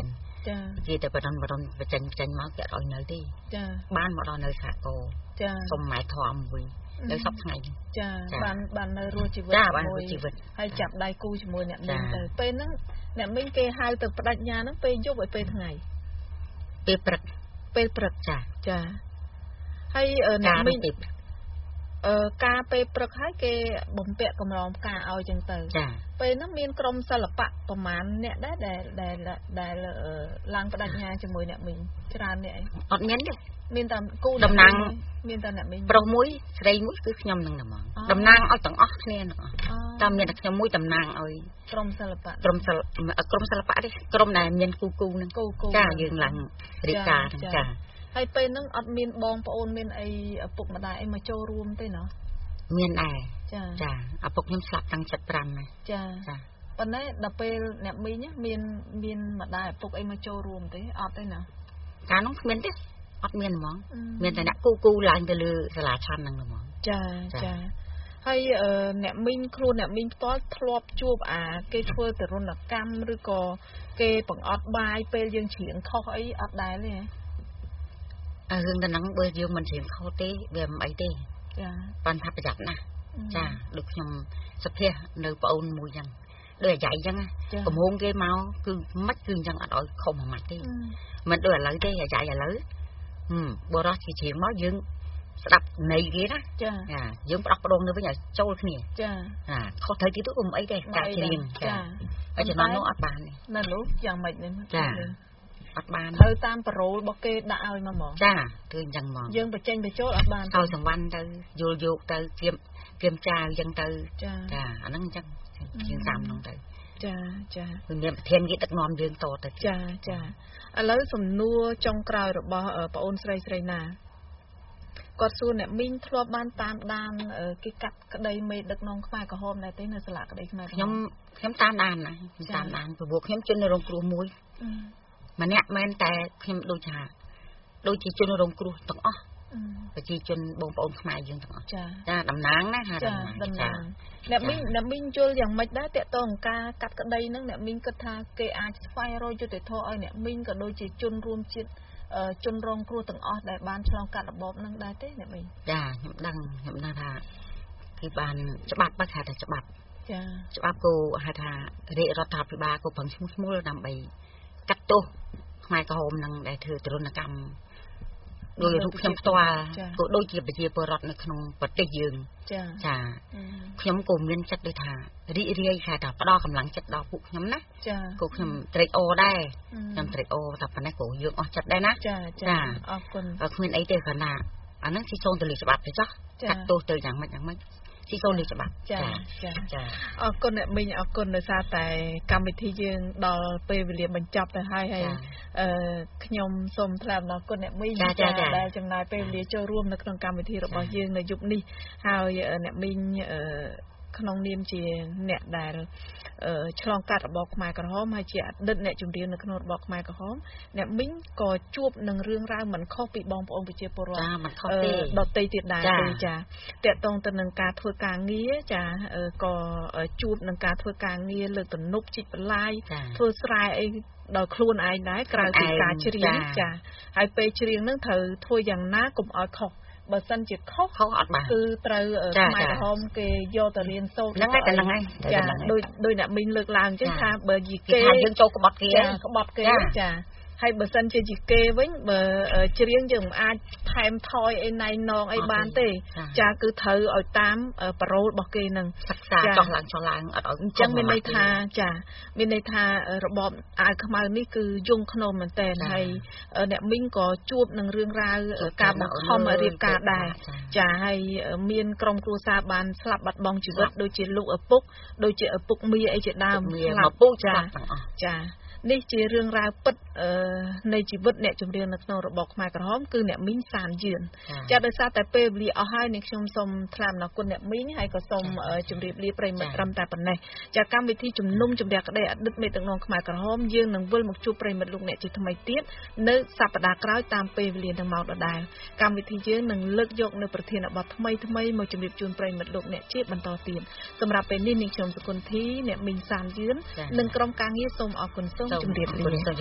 ចាគេតែបដិបដិបចេញចេញមកគេអត់ឲ្យនៅទេចាបានមកដល់នៅសាកោចាសុំម៉ែធំវិញនៅសប្ថ្ងៃចាបានបាននៅរស់ជីវិតជាមួយជីវិតហើយចាប់ដៃគូជាមួយអ្នកមីងទៅពេលហ្នឹងអ្នកមីងគេហៅទៅបដិញ្ញាហ្នឹងពេលយប់ឲ្យពេលថ្ងៃពេលព្រឹកពេលព្រឹកចាចាហើយអ្នកមីងអឺការពេលព្រឹកហើយគេបំពាក់កម្រងផ្កាឲ្យចឹងទៅចាពេលហ្នឹងមានក្រុមសិល្បៈប្រមាណអ្នកដែរដែលដែលដែលឡើងបដិញ្ញាជាមួយអ្នកមីងច្រើនអ្នកអត់មានទេមានតែគូតំណាងមានតែអ្នកមីងប្រុសមួយស្រីមួយគឺខ្ញុំនឹងហ្មងតំណាងឲ្យទាំងអស់គ្នាទាំងអស់តែមានតែខ្ញុំមួយតំណាងឲ្យក្រុមសិល្បៈក្រុមសិល្បៈក្រុមសិល្បៈនេះក្រុមដែលមានគូគូនឹងចាយើងឡើងរីកាចាហើយពេលហ្នឹងអត់មានបងប្អូនមានអីឪពុកម្ដាយអីមកចូលរួមទេណោះមានដែរចាចាឪពុកខ្ញុំស្លាប់តាំងសិបប្រាំណាចាចាប៉ុន្តែដល់ពេលអ្នកមីងមានមានម្ដាយឪពុកអីមកចូលរួមទេអត់ទេណាកាលនោះគ្មានទេអត់មានហ្មងមានតែអ្នកគូគូឡើងទៅលើសាលាឆាន់ហ្នឹងហ្មងចាចាហើយអ្នកមីងខ្លួនអ្នកមីងផ្ទាល់ធ្លាប់ជួបអាគេធ្វើទរណកម្មឬក៏គេបង្អត់បាយពេលយើងច្រៀងខុសអីអត់ដែរទេអារឿងទៅហ្នឹងបើយើងមិនច្រៀងខុសទេវាមិនអីទេចាបានថាប្រយ័ត្នណាស់ចាដូចខ្ញុំសុភានៅប្អូនមួយចឹងដូចអាយ៉ៃចឹងកំហុងគេមកគឺមិនគឺចឹងអត់ឲ្យខុសមួយម៉ាត់ទេមិនដូចឥឡូវទេអាយ៉ៃឥឡូវហឹមបរោះជាច្រៀងមកយើងស្ដាប់ន័យគេណាចាយើងផ្ដោះផ្ដងទៅវិញឲ្យចូលគ្នាចាអាខុសត្រូវទីទៅកុំអីទេការច្រៀងចាហើយចំណងនោះអត់បានទេណានោះយ៉ាងម៉េចនេះចាអត់បានទៅតាមប្រូលរបស់គេដាក់ឲ្យមកហ្មងចាគឺអញ្ចឹងហ្មងយើងបញ្ចេញបញ្ចូលអត់បានទៅសង្វាន់ទៅយល់យកទៅគៀមគៀមចាវអញ្ចឹងទៅចាចាអាហ្នឹងអញ្ចឹងជាងតាមហ្នឹងទៅចាចាគឺមានប្រធានគេដឹកនាំយើងតទៅចាចាឥឡូវសំណួរចុងក្រោយរបស់ប្អូនស្រីស្រីណាគាត់សួរអ្នកមីងធ្លាប់បានតាមដានគេកាត់ក្តីមេដឹកនាំខ្មែរក្រហមដែរទេនៅសាលាក្តីខ្មែរខ្ញុំខ្ញុំតាមដានណាតាមដានព្រោះខ្ញុំជនរងគ្រោះមួយម្នាក់មែនតែខ្ញុំដូចថាដូចជាជនរងគ្រោះទាំងអស់ប្រជាជនបងប្អូនខ្មែរយើងទាំងអស់ចាតំណាងណាថាតំណាងអ្នកមីងអ្នកមីងយល់យ៉ាងម៉េចដែរតើតើអង្គការកាត់ក្តីហ្នឹងអ្នកមីងគិតថាគេអាចស្វែងរកយុត្តិធម៌ឲ្យអ្នកមីងក៏ដូចជាជនរួមជាតិជនរងគ្រោះទាំងអស់ដែលបានឆ្លងកាត់របបហ្នឹងដែរទេអ្នកមីងចាខ្ញុំដឹងខ្ញុំដឹងថាគេបានច្បាប់បើហៅថាច្បាប់ចាច្បាប់គោហៅថារាជរដ្ឋាភិបាលគោប្រឹងឈ្មោះឈ្មោះដើម្បីកាត់ទោសខ្មែរក្រហមនឹងដែលធ្វើទរណកម្មដោយរូបខ្ញុំផ្ទាល់ក៏ដូចជាប្រជាពលរដ្ឋនៅក្នុងប្រទេសយើងចាចាខ្ញុំក៏មានចិត្តដូចថារីករាយថាថាផ្ដល់កម្លាំងចិត្តដល់ពួកខ្ញុំណាចាក៏ខ្ញុំត្រេកអរដែរខ្ញុំត្រេកអរតែប៉ុណ្ណេះក៏យើងអស់ចិត្តដែរណាចាចាអរគុណគ្មានអីទេគ្រាន់តែអាហ្នឹងស៊ីសូនទៅលើច្បាប់ទៅចោះកាត់ទោសទៅយ៉ាងម៉េចយ៉ាងម៉េចស៊ីសូនលើច្បាប់ចាចាចាអរគុណអ្នកមីងអរគុណដោយសារតែកម្មវិធីយើងដល់ពេលវេលាបញ្ចប់ទៅហើយហើយអឺខ្ញុំសូមថ្លែងអំណរគុណអ្នកមីងដែលចំណាយពេលវេលាចូលរួមនៅក្នុងកម្មវិធីរបស់យើងនៅយប់នេះហើយអ្នកមីងអឺក្នុងនាមជាអ្នកដែលឆ្លងកាត់របបខ្មែរក្រហមហើយជាអតីតអ្នកជំនាញនៅក្នុងរបបខ្មែរក្រហមអ្នកមីងក៏ជួបនឹងរឿងរ៉ាវមិនខុសពីបងប្អូនប្រជាពលរដ្ឋដទៃទៀតដែរទេចាតកតងទៅនឹងការធ្វើការងារចាក៏ជួបនឹងការធ្វើការងារលើកទំនប់ជីកបន្លាយធ្វើស្រែអីដល់ខ្លួនឯងដែរក្រៅពីការច្រៀងចាហើយពេលច្រៀងនឹងត្រូវធ្វើយ៉ាងណាកុំឲ្យខុសបើសិនជាខុសខុសអត់បានគឺត្រូវខ្មែរក្រហមគេយកទៅរៀនសូត្រហ្នឹងហើយតែហ្នឹងហើយចាដូចដូចអ្នកមីងលើកឡើងអញ្ចឹងថាបើយីគេថាយើងចូលក្បត់គេក្បត់គេចាហើយបើសិនជាជាគេវិញបើច្រៀងយើងមិនអាចថែមថយអីណៃណងអីបានទេចាគឺត្រូវឲ្យតាមប្រូលរបស់គេនឹងសិក្សាចោះឡើងចោះឡើងអត់ឲ្យអញ្ចឹងមានន័យថាចាមានន័យថារបបអាវខ្មៅនេះគឺយងខ្នងមែនតើហើយអ្នកមីងក៏ជួបនឹងរឿងរ៉ាវការបង្ខំរៀបការដែរចាហើយមានក្រុមគ្រួសារបានស្លាប់បាត់បង់ជីវិតដូចជាលោកឪពុកដូចជាឪពុកមីអីជាដើមស្លាប់ពុកចាចានេះជារឿងរ៉ាវពិតនៃជីវិតអ្នកជំនាញនៅក្នុងរបបខ្មែរក្រហមគឺអ្នកមីងសានយឿនចាដោយសារតែពេលវេលាអស់ហើយនេះខ្ញុំសូមថ្លែងអំណរគុណអ្នកមីងហើយក៏សូមជម្រាបលាប្រិយមិត្តត្រឹមតែប៉ុណ្ណេះចាកម្មវិធីជំនុំជម្រះក្តីអតីតមេដឹកនាំខ្មែរក្រហមយើងនឹងវិលមកជួបប្រិយមិត្តលោកអ្នកជាថ្មីទៀតនៅសប្តាហ៍ក្រោយតាមពេលវេលានឹងម៉ោងដដែលកម្មវិធីយើងនឹងលើកយកនៅប្រធានបទថ្មីថ្មីមកជម្រាបជូនប្រិយមិត្តលោកអ្នកជាបន្តទៀតសម្រាប់ពេលនេះនាងខ្ញុំសុគន្ធីអ្នកមីងសានយឿននិងក្រុមការងារសូមអរគុណសូមជម្រាបលាសូមជម្រាប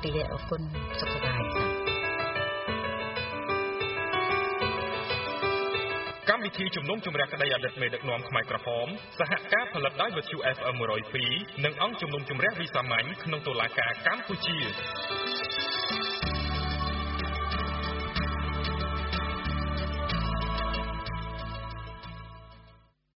ទីអរគុណសុខសប្បាយកម្មវិធីជំនុំជម្រះក្តីអតីតមេដឹកនាំខ្មែរក្រហមសហការផលិតដោយវិទ្យុ เอฟ เอ็ม หนึ่งศูนย์สองនិងអង្គជំនុំជម្រះវិសាមញ្ញក្នុងតុលាការកម្ពុជា